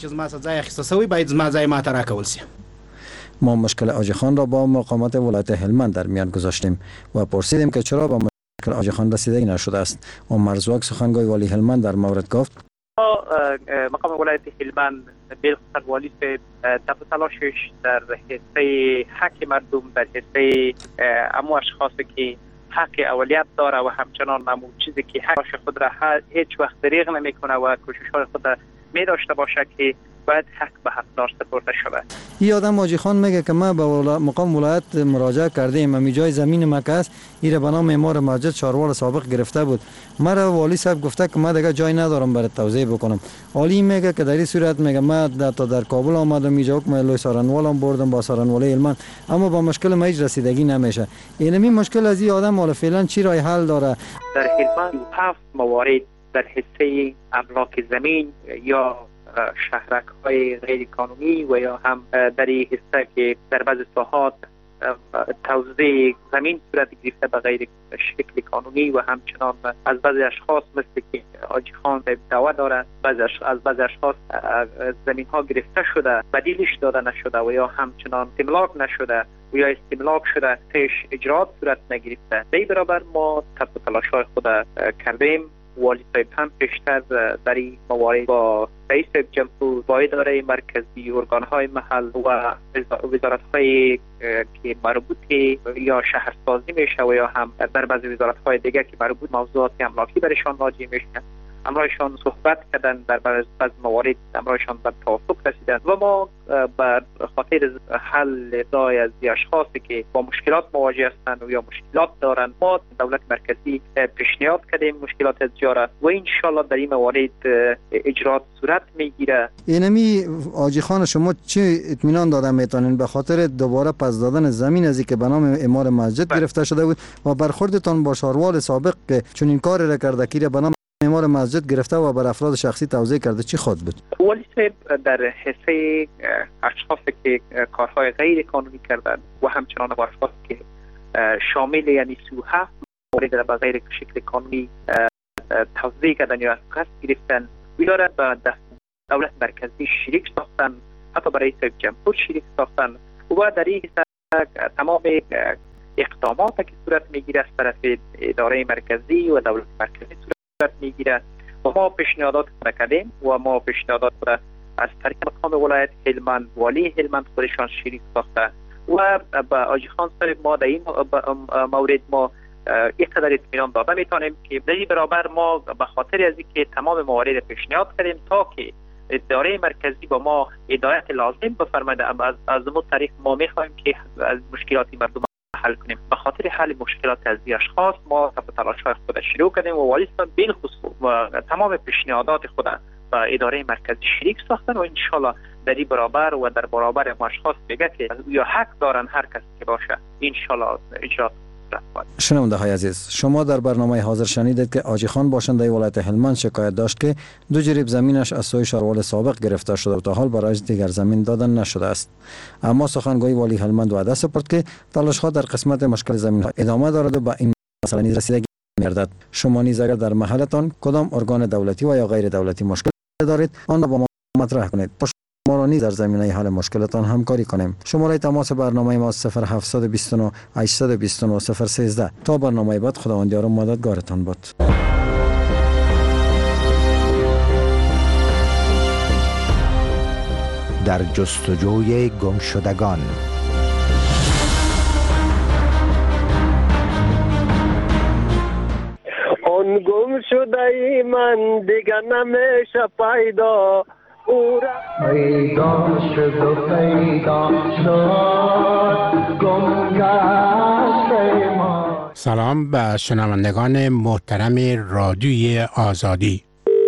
ما مشکل آجی خان را با مقامات ولایت هلمند در میان گذاشتیم و پرسیدیم که چرا با مشکل آجی خان رسیدگی نشده است. عمر زواک سخنگوی والی هلمند در مورد گفت
مقام ولایت هلمند بالخصوص والی به تلاشش در حصه حق مردم، در حصه امو اشخاصی که حق اولیت داره و همچنان امو چیزی که حق خود را هیچ وقت دریغ نمیکنه و کوشش خود می داشته باشه که باید حق به حقدار سپرده شود.
این آدم آجی خان میگه که ما به مقام ولایت مراجعه کردیم، امی جای زمین مکه است، این به نام امار مسجد چاروال سابق گرفته بود. مرا والی صاحب گفته که من دیگه جای ندارم برای توزیع بکنم. والی میگه که در این صورت میگه من تا در کابل آمدم، اینجا حکم لوی سارنوالم بردم با سارنوالی هلمند، اما با مشکل ما هیچ رسیدگی نمیشه. اینمی مشکل از این آدم حالا فعلا چی راه حل داره؟
در هلمند هفت موارد در حصه املاک زمین یا شهرک های غیر قانونی و یا هم در این حصه که در بعض ساحات توزیع زمین صورت گرفته به غیر شکل قانونی و همچنان از بعضی اشخاص مثل که آجی خان دعوه داره از بعضی اشخاص زمین ها گرفته شده بدیلش داده نشده و یا همچنان استملاک نشده و یا استملاک شده پیش اجرات صورت نگرفته. به برابر ما تب و تلاش های خود کردیم. والی صاحب هم پیشتر در این موارد با رئیس جمهور با اداره مرکزی ارگان های محل و وزارت های که مربوط یا شهرسازی میشه و یا هم در بعضی وزارت های دیگه که مربوط موضوعات املاکی برشان راجع میشه امرایشان صحبت کردن، در بعض موارد امرایشان به توافق رسیدن و ما بر خاطر حل دای از اشخاصی که با مشکلات مواجه هستند و یا مشکلات دارند ما دولت مرکزی پیشنهاد کردیم مشکلات از جاره و ان شاء الله در این موارد اجرات صورت میگیره.
اینمی آجی خان شما چه اطمینان دادن میتونین به خاطر دوباره پس دادن زمین ازی که به نام امار مسجد گرفته شده بود و برخوردتان با شاروال سابق که چون این کار را کرده که به نام امار مسجد گرفته و بر افراد شخصی توزیع کرده چی خود بود؟
والی صاحب در حصه اشخاصی که کارهای غیر قانونی کردند و همچنان اشخاصی که شامل یعنی سی و هفت مورد به غیر شکل قانونی توزیع کردن یا از قصد گرفتن ویلاره به دولت مرکزی شریک ساختن، حتی برای رئیس جمهور شریک ساختن و در این حصه تمام اقدامات که صورت میگیره از طرف اداره مرکزی و دولت مرکزی صورت میگیره و ما پیشنهادات کردیم و ما پیشنهادات را از طریق مقام ولایت هلمند والی هلمند خودشان شریک ساخته و با آجی خان صاحب ما در این مورد ما اینقدر اطمینان داده میتونیم که در این برابر ما به خاطر از اینکه تمام موارد پیشنهاد کردیم تا که اداره مرکزی با ما هدایت لازم بفرماید، اما از از اون طریق ما میخوایم که از مشکلات مردم حل کنیم. به خاطر حل مشکلات از این اشخاص ما تلاش‌های خود شروع کردیم و والیستان بالخصوص و تمام پیشنهادات خود با اداره مرکزی شریک ساختن و انشالله در این برابر و در برابر اشخاص دیگه که یا حق دارن هر کسی که باشه انشالله اجرا.
شنونده های عزیز، شما در برنامه حاضر شنیدید که آجی خان باشنده ولایت هلمند شکایت داشت که دو جریب زمینش از سوی شاروال سابق گرفته شده و تا حال برایش دیگر زمین دادن نشده است. اما سخنگوی والی هلمند وعده سپرد که تلاش ها در قسمت مشکل زمین ها ادامه دارد و به این مسئله نیز رسیدگی می‌گردد. شما نیز اگر در محلتان کدام ارگان دولتی و یا غیر دولتی مشکل دارید آن را با ما مطرح کنید. ما را نیز در زمینه حل مشکلاتان همکاری کنیم. شماره تماس برنامه ما صفر هفت دو نه هشت دو نه صفر یک سه. تا برنامه بعد خداوند یار و مددگارتان باد.
در جستجوی گمشدگان.
آن گم شده من دیگر نمیشه پیدا، پیدا شد و پیدا شد گم گشته ما.
سلام به شنوندگان محترم رادیوی آزادی.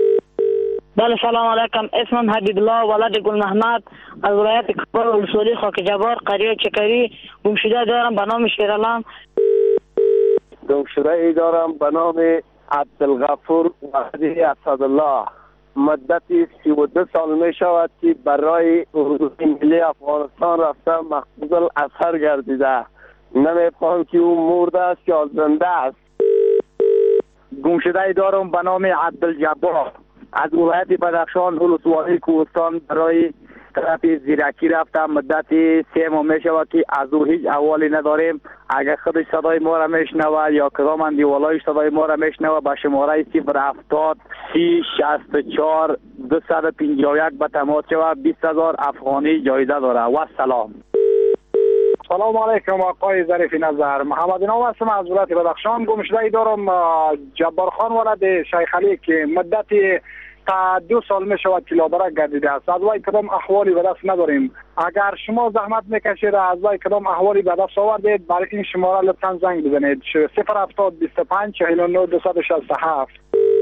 بله سلام علیکم، اسمم حبیب الله ولد گل محمد از ولایت کابل ولسوالی خاک جبار قریه چکری. گمشده دارم به نام شیرالله.
گمشده ای دارم به نام عبدالغفور وحدی اسدالله. مدتی سی و دو سال می شود که برای اردوی ملی افغانستان رفته مقصود الاثر گردیده. نمی‌فهم که او مرده است یا زنده است.
گمشده ای دارم به نام عبدالجبار از ولایت بدخشان ولسوالی کوهستان برای طرف زیرکی رفتم. مدتی سه ماه می شود که از او هیچ احوالی نداریم. اگر خودش صدای ما را میشنوه یا کدام اندیوالایش صدای ما را میشنوه به شماره صفر هفتاد سی شصت و چهار دویست و پنجاه و یک به تماس شود. بیست هزار افغانی جایزه داره. و سلام.
سلام علیکم آقای ظریف نظر، محمد نام هستم از ولایت بدخشان. گمشده ای دارم جبار خان ولد شیخ علی که مدتی تا دو سال می شود که لابرک گردیده است. از وی کدام احوالی به دست نداریم. اگر شما زحمت میکشید از وی کدام احوالی به دست آوردید برای این شماره لطفا زنگ بزنید. صفر هفتاد بیست و پنج چهل و نه دویست و شصت و هفت.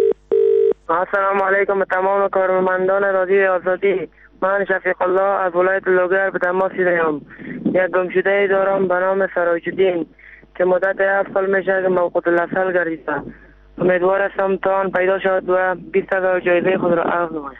السلام علیکم به تمام کارمندان رادیو آزادی. من شفیق الله از ولایت لوگر به تماس دارم. یک گمشده ای دارم به نام سراج الدین که مدت هفت سال میشه که موقوت الاصل گردیده. امیدوار هستم تا آن پیدا شد و بیست هزار جایزه خود را اخذ نماید.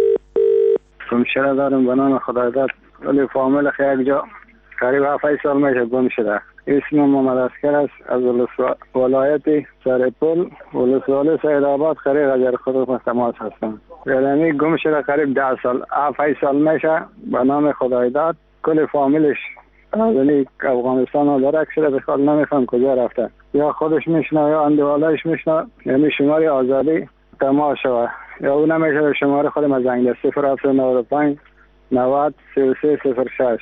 گمشده دارم به نام خدایداد ولی فامیل یک جا قریب هفت سال میشه گم شده. اسم محمد اسکر است از ولایت سرپل ولسوالی سیدآباد قریب غجر خود تماس هستم. یعنی گم شده قریب ده سال هفت سال میشه به نام خدایداد. کل فامیلش یعنی افغانستان ها داره اکثر بخواد نمیفهم کجا رفته. یا خودش میشنه یا اندوالایش میشنه. یعنی شماره آزادی تماس شود یا او نمیشه به شماره خود ما زنگ ده صفر هفت نود پنج نود سی و سه صفر شش.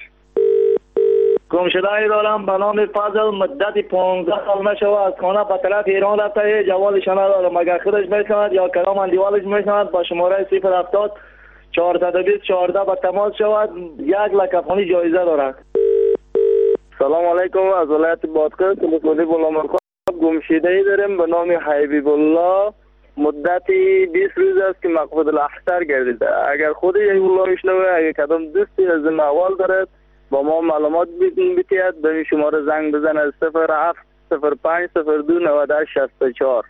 گمشده ای دارم به نام فضل مدت پانزده سال میشه از خانه به طرف ایران رفته. جوالش ندارم. اگر خودش میشند یا کلام اندیوالش میشند با شماره صفر هفتاد چهارصد و بیست چهارده به تماس شود. یک لک افغانی جایزه دارد.
سلام علیکم از ولایت بادغیس ولسوالی بلامرخان. گمشده ای داریم به نام حبیب الله. مدتی بیست روز است که مقصود الاحسر گردیده. اگر خود یه الله میشنوه اگر کدام دوستی از این احوال دارد با ما معلومات بتید به این شماره زنگ بزن از صفر هفت صفر پنج صفر دو نود و هشت شصت و چهار.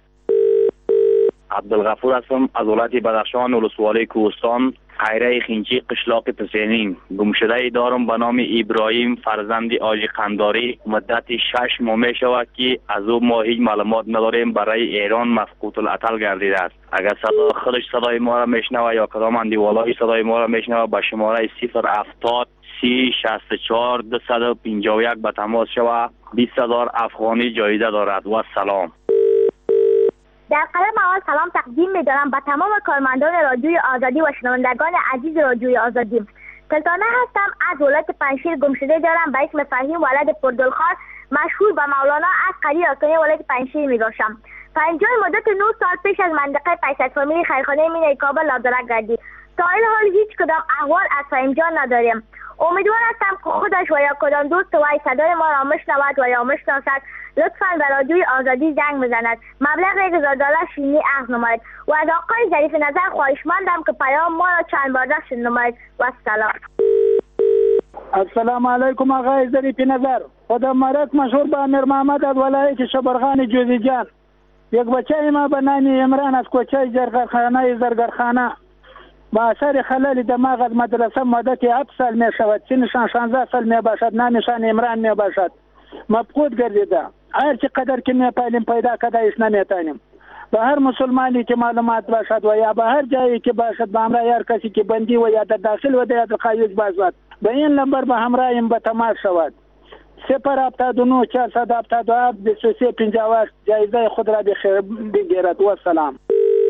عبدالغفور هستم از ولایت بدخشان ولسوالی کوهستان خیره خینچی قشلاق پسینین. گمشده ای دارم به نام ابراهیم فرزند آجی قنداری. مدت شش ماه می شود که از او ما هیچ معلومات نداریم. برای ایران مفقود العطل گردیده است. اگر صدا خودش صدای ما را میشنوه یا کدام اندیوالای صدای ما را میشنوه به شماره صفر هفتاد سی شصت و چهار دویست و پنجاه و یک به تماس شود. بیست هزار افغانی جایزه دارد. و سلام.
در قدم اول سلام تقدیم می‌دارم به تمام کارمندان رادیوی آزادی و شنوندگان عزیز رادیوی آزادی. سلطانه هستم از ولایت پنجشیر. گمشده دارم به اسم فهیم ولد پردلخان مشهور به مولانا از قریه آکانی ولایت پنجشیر می‌باشم. پنجاه مدت نه سال پیش از منطقه پیشت فامیلی خیرخانه مینای کابل لابدرک گردید. تا این حال هیچ کدام احوال از فهیم جان نداریم. امیدوار هستم که خودش و یا کدام دوست وی صدای ما را مشنود و یا مشناسد لطفاً به رادیوی آزادی زنگ بزند، مبلغ یک هزار دلار شیرینی عقد نماید و از آقای ظریف نظر خواهشمندم که پیام ما را چند بار دست نماید. و سلام.
السلام علیکم آقای ظریف نظر. خدا مرک مشهور به امیر محمد از ولایت شبرغان جوزجان. یک بچه ما به نام عمران از کوچه زرگرخانه زرگرخانه با اثر خلل دماغ از مدرسه مدت هفت سال می شود. سنشان شانزده سال می باشد. نامشان عمران می باشد. مفقود گردیده. هر چقدر که می پایلیم پیدا کده ایش نمیتانیم. به هر مسلمانی که معلومات باشد و یا به هر جایی که باشد به همراه هر کسی که بندی و یا در داخل و در خارج باشد به این نمبر به همراهیم به تماس شود. صفر هفتاد و نه چهارصد هفتاد و هفت بیست و سه پنجاه و هشت جایزه خود را بخیر بگیرد. و سلام.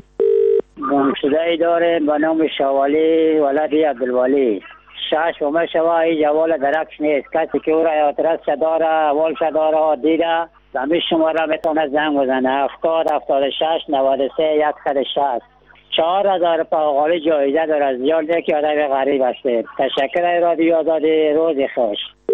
گمشده داره به نام شوالی ولدی عبدالولی. شش و مشوا ای جوال درکش نیست. کسی که او را یادرس داره اول داره دیده زمین شما را میتونه زنگ بزنه. هفتاد هفتاد و شش نود و سه یک صد و شصت. چهار هزار پاقالی جایزه داره. زیاد یک آدم غریب هسته. تشکر رادیو آزادی. روز خوش.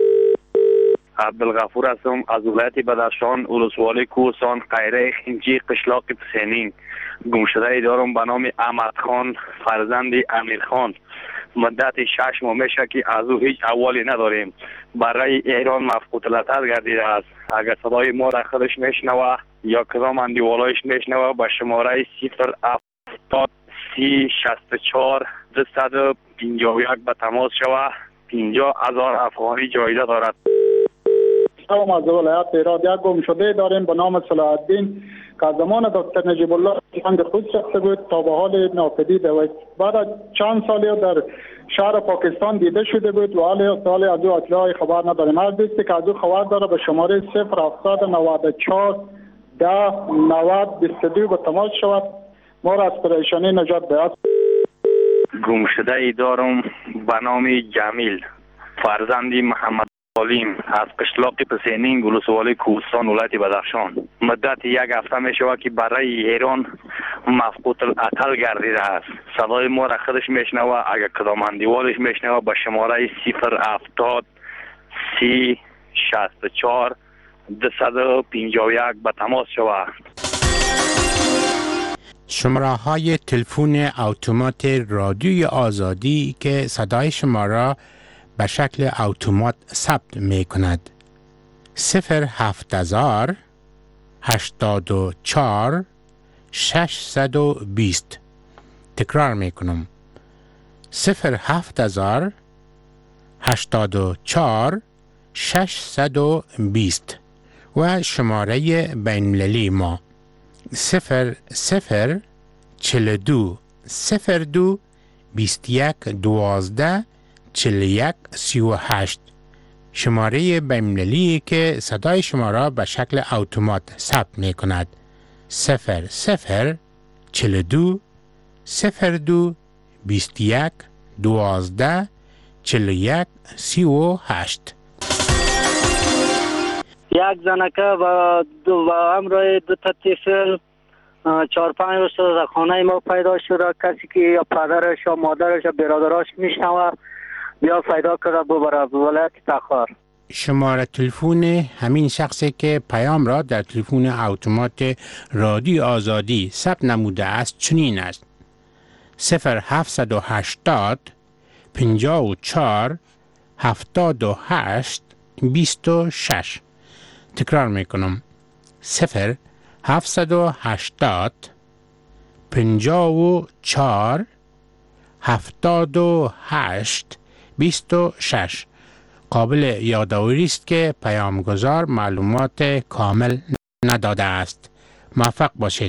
عبدالغفور هستم از ولایت بدخشان ولسوالی کوهستان قیره خنجی قشلاق پسینین. گمشده دارم به نام احمد خان فرزند امیر خان. مدت شش ماه میشه که از او هیچ احوالی نداریم. برای ایران مفقود العطل گردیده است. اگر صدای ما را خودش میشنوه یا کدام اندیوالایش میشنوه به شماره صفر هفتاد سی شصت و چهار دویست و پنجاه و یک به تماس شوه. پنجاه هزار افغانی جایزه دارد.
سلام از ولایت ایران. یک گمشده داریم به نام صلاح الدین که از زمان دکتر نجیب الله جنگ خود شخص بود تا به حال ناپدید و بعد چند سالی در شهر پاکستان دیده شده بود و حال سال از او اطلاعی خبر نداریم. هر دوستی که از او خبر داره به شماره صفر هفتاد نود و چهار ده نود بیست و دو به تماس شود. ما را از پریشانی نجات دهد.
گمشده ای دارم به نام جمیل فرزندی محمد سالیم از قشلاق پسینین ولسوالی کوهستان ولایت بدخشان. مدت یک هفته می شود که برای ایران مفقود العطل گردیده است. صدای ما را خودش میشنوه. اگر کدام اندیوالش میشنوه به شماره صفر هفتاد سی شصت و چهار دویست و پنجاه و یک به تماس شود.
شماره های تلفن اتومات رادیوی آزادی که صدای شما را به شکل اتومات ثبت می کند. صفر هفت هزار هشتاد و چهار ششصد و بیست. تکرار می کنم. صفر هفت هزار هشتاد و چهار ششصد و بیست و شماره بین‌المللی ما صفر صفر چهل و دو صفر دو بیست و یک دوازده چهل و یک سی و هشت. شماره بین‌المللی که صدای شما را به شکل اتومات ثبت می کند. صفر صفر چهل و دو صفر دو بیست و یک دوازده چهل و یک سی و هشت.
یک زنکه و دو و همراه دو تا طفل چهار پنج روز در خانه ما پیدا شده. کسی که یا پدرش یا مادرش یا برادرش میشنوه بیا پیدا کرده ببره به ولایت تخار.
شماره تلفن همین شخصی که پیام را در تلفن اتومات رادیو آزادی ثبت نموده است چنین است: صفر هفتصد و هشتاد پنجاه و چهار هفتاد و هشت بیست و شش. تکرار میکنم: صفر هفتصد و هشتاد پنجاه و چهار هفتاد و هشت بیست و شش. قابل یادآوری است که پیامگذار معلومات کامل نداده است. موفق باشید.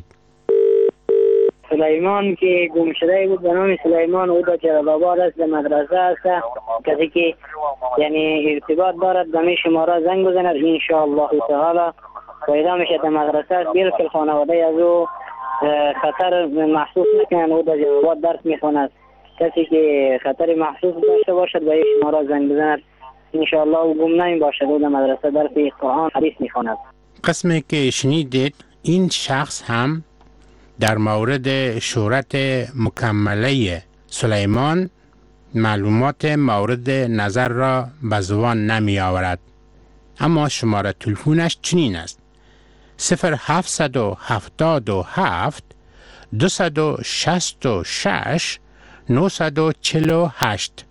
سلیمان که گم شده بود به نام سلیمان او در جلال‌آباد است، در مدرسه است. کسی که یعنی ارتباط دارد به می شماره زنگ بزند ان شاء الله تعالی پیدا میشه. در مدرسه است. بالکل خانواده از او خطر محسوس نکنند. او در جلال‌آباد درس میخواند. کسی که خطر محسوس داشته باشد به این شماره زنگ بزند ان شاء الله او گم نمی باشد. او در مدرسه درس قرآن حدیث میخواند.
قسمی که شنیدید این شخص هم در مورد شهرت مکمله سلیمان معلومات مورد نظر را به زبان نمی آورد. اما شماره تلفنش چنین است: صفر هفتصد و هفتاد و هفت دویست و شصت و شش نهصد و چهل و هشت.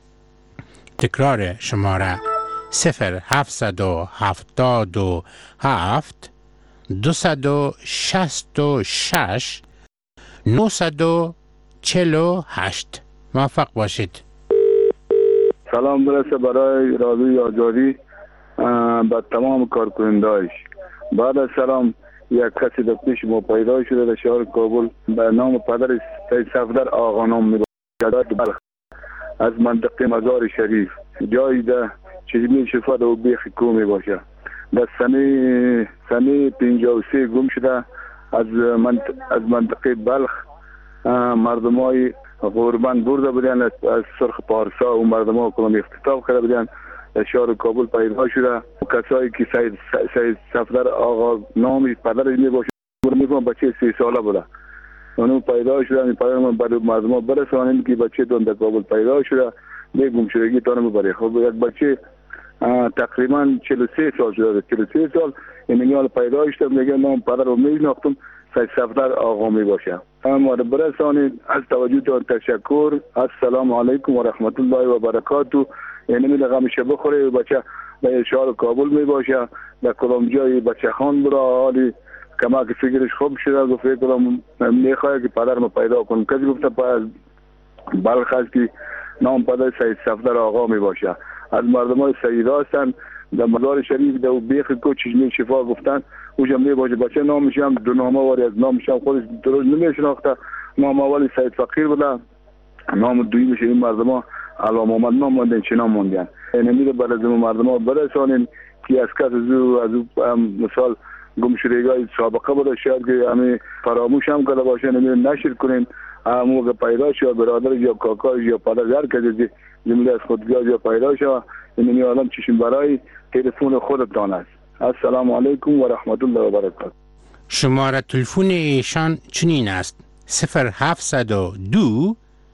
تکرار شماره: صفر هفتصد و هفتاد و هفت دویست و شصت و شش نهصد و چهل و هشت. موفق باشید.
سلام برسه برای رادیوی آزادی به تمام کارکننده‌اش. بعد از سلام، یک کسی در پیش ما پیدا شده در شهر کابل به نام پدر سید صفدر آقا نام می‌باشد، بلخ، از منطقه مزار شریف، جایی در چشمه شفا در بیخ کو میباشه. در سنه سنه پنجاه و سه گم شده از منطقه, از منطقه بلخ. مردمای غربان برده بودن از سرخ پارسا و مردم ها کلام اختطاف کرده بودن در شهر کابل پیدا شده. کسایی که سید سید صفدر آقا نامی پدرش میباشه، میگم بچه سی ساله بوده، اونو پیدا شده. می پیام بعد مردم ها برسانیم که بچه تون در کابل پیدا شده، به گم شدگی تون ببره. خب یک بچه تقریبا چهل و سه سال شده، چهل و سه سال این حال پیدا شده. میگه نام پدر رو میشناختم، سید صفدر آقا میباشه. ما رو برسانید. از توجهتان تشکر. السلام علیکم و رحمت الله و برکاته. یعنی می لغم میشه بخوره بچه در شهر کابل می باشه، در کلام جای بچه خان برا حالی کما که فکرش خوب شده و فکر کنم میخواه که پدر ما پیدا کنم. کسی گفته پس بلخ هست که نام پدر سید صفدر آقا می باشه. از مردم های سیده هستن در مزار شریف در بیخ کو چشمه شفا گفتن اوجا می باشه. بچه نامش هم دو نامه واری از نامش هم خودش درست نمیشناخته. نام اولی سید فقیر بوده، نام دویمش این مردم ها علام محمد نام موندن، چه نام موندن. نمیده بعد از مردم ها برسانیم که از کس از او از او مثال گم شدگی سابقه بوده، شاید که همه فراموش هم کرده باشه، نمیده نشر کنین. موقع پیدا شد برادر یا کاکا یا پدر هر کسی جمله از خودگاه یا پیدا شد، این آدم چشم برای تلفن خودتان است. السلام علیکم و رحمت الله و برکاته.
شماره تلفن ایشان چنین است: صفر هفتصد و دو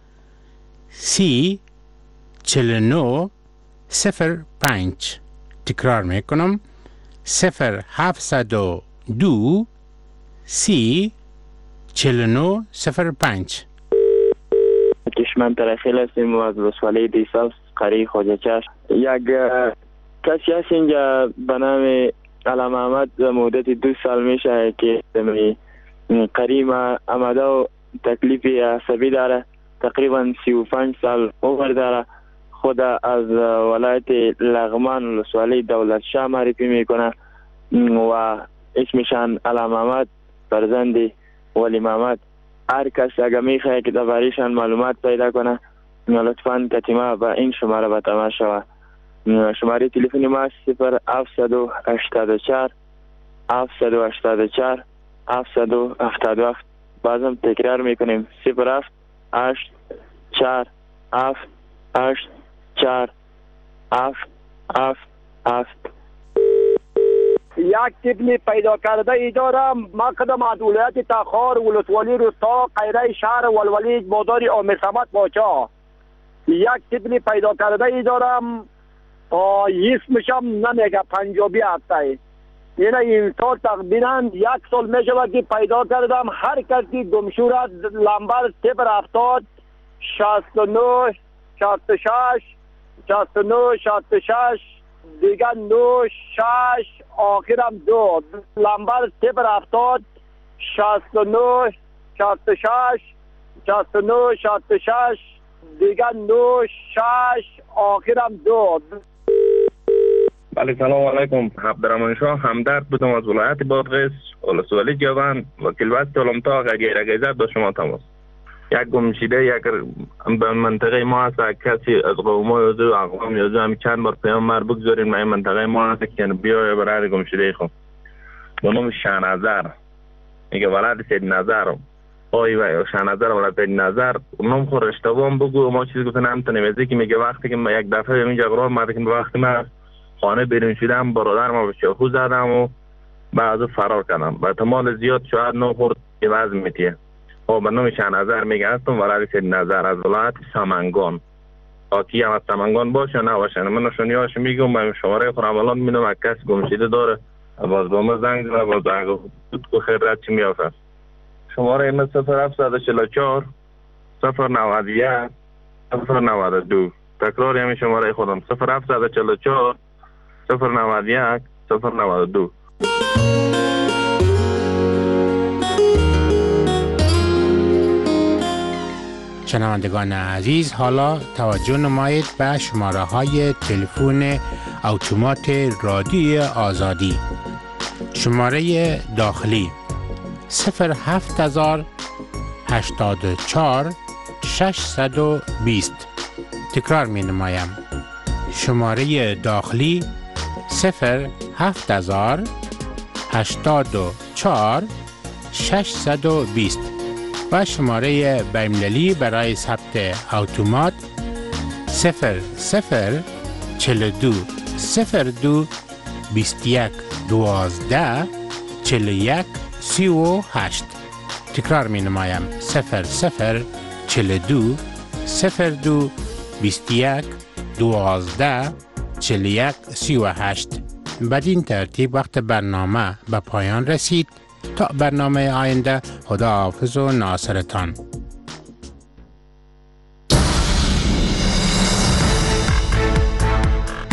سی چهل و نه صفر پنج. تکرار میکنم: صفر هفتصد و دو سی چهل و نه صفر پنج.
کشمن ترخیل هستیم و از رسوالی دیساس قریه خواجه چشم. یک کسی هست اینجا به نام علم احمد مدت دو سال میشه که قریب آمده و تکلیف عصبی داره، تقریبا سی و پنج سال عمر داره. خود از ولایت لغمان ولسوالی دولت شاه معرفی میکنه و اسمشان علم احمد فرزند ولی محمد. هر کس اگر میخواه که درباره‌شان معلومات پیدا کنه لطفاً کتیمه به این شماره به تماس شود. شماره تلفن ما صفر هفتصد و هشتاد و چهار هفتصد و هشتاد و چهار هفتصد و هفتاد و هفت. بازم تکرار میکنیم: صفر هفت هشت چهار هفت هشت چهار هفت هفت هفت.
یک تبلی پیدا کرده ای دارم. ما قدم از ولایت تخار ولسوالی روستا قیره شهر ولولی بازار عامر صمد باچا یک تبلی پیدا کرده ای دارم. اسمش هم نمیگه، پنجابی هسته. این این سال تقریبا یک سال میشه که پیدا کردم. هر کسی گمشورد لمبر صفر هفتاد شصت و نه شصت و شش شصت و نه شصت و شش دیگر نو شش آخرم دو. لمبر صفر هفتاد شصت و نه شصت و شش شصت و نه شصت و شش دیگر نو شش آخرم دو.
بله سلام علیکم. عبدالرحمن شاه همدرد بودم از ولایت بادغیس ولسوالی جوان. وکیل وقت علمتا غیر گیزت با شما تماس. یک گمشیده یک به منطقه ما هست، کسی از قوم یا دو اقوام یا دو هم چند بار پیام مر بگذاریم ما این منطقه ما هست که بیای برای گمشیده خود با نام شهنظر میگه ولد سید نظر آی و شهنظر ولد سید نظر نام خود اشتباه بگو. ما چیزی گفتن هم تنویزی که میگه وقتی که ما یک دفعه به اینجا قرار ماده که وقتی ما خانه بیرون شدم برادر ما به چاقو زدم و بعد فرار کردم. با احتمال زیاد شاید نو خورد که وزن میتیه و به نام چند نظر میگه هستم و رئیس نظر از ولایت سمنگان. آکی هم از سمنگان باشه نه باشه من شنیاش میگم من شماره خودم الان میدم از کس گمشیده داره باز با ما زنگ زنه باز اگه خود خیر رد چی میافت. شماره ایمه صفر هفت چهل و چهار صفر نود و یک صفر نود و دو. تکرار همین شماره خودم صفر هفت چهل و چهار صفر نود و یک صفر نود و دو.
شنوندگان عزیز، حالا توجه نمایید به شماره های تلفن اتومات رادیوی آزادی. شماره داخلی صفر هفت هزار هشتاد و چهار ششصد و بیست. تکرار می نمایم. شماره داخلی صفر هفت هزار هشتاد و چهار ششصد و بیست و شماره بین‌المللی برای ثبت اتومات صفر صفر چهل و دو صفر دو بیست و یک دوازده چهل و یک سی و هشت. تکرار می نمایم صفر صفر چهل و دو صفر دو بیست و یک دوازده چهل و یک سی و هشت. بدین ترتیب وقت برنامه به پایان رسید. تا برنامه آینده، خدا حافظ و ناصرتان.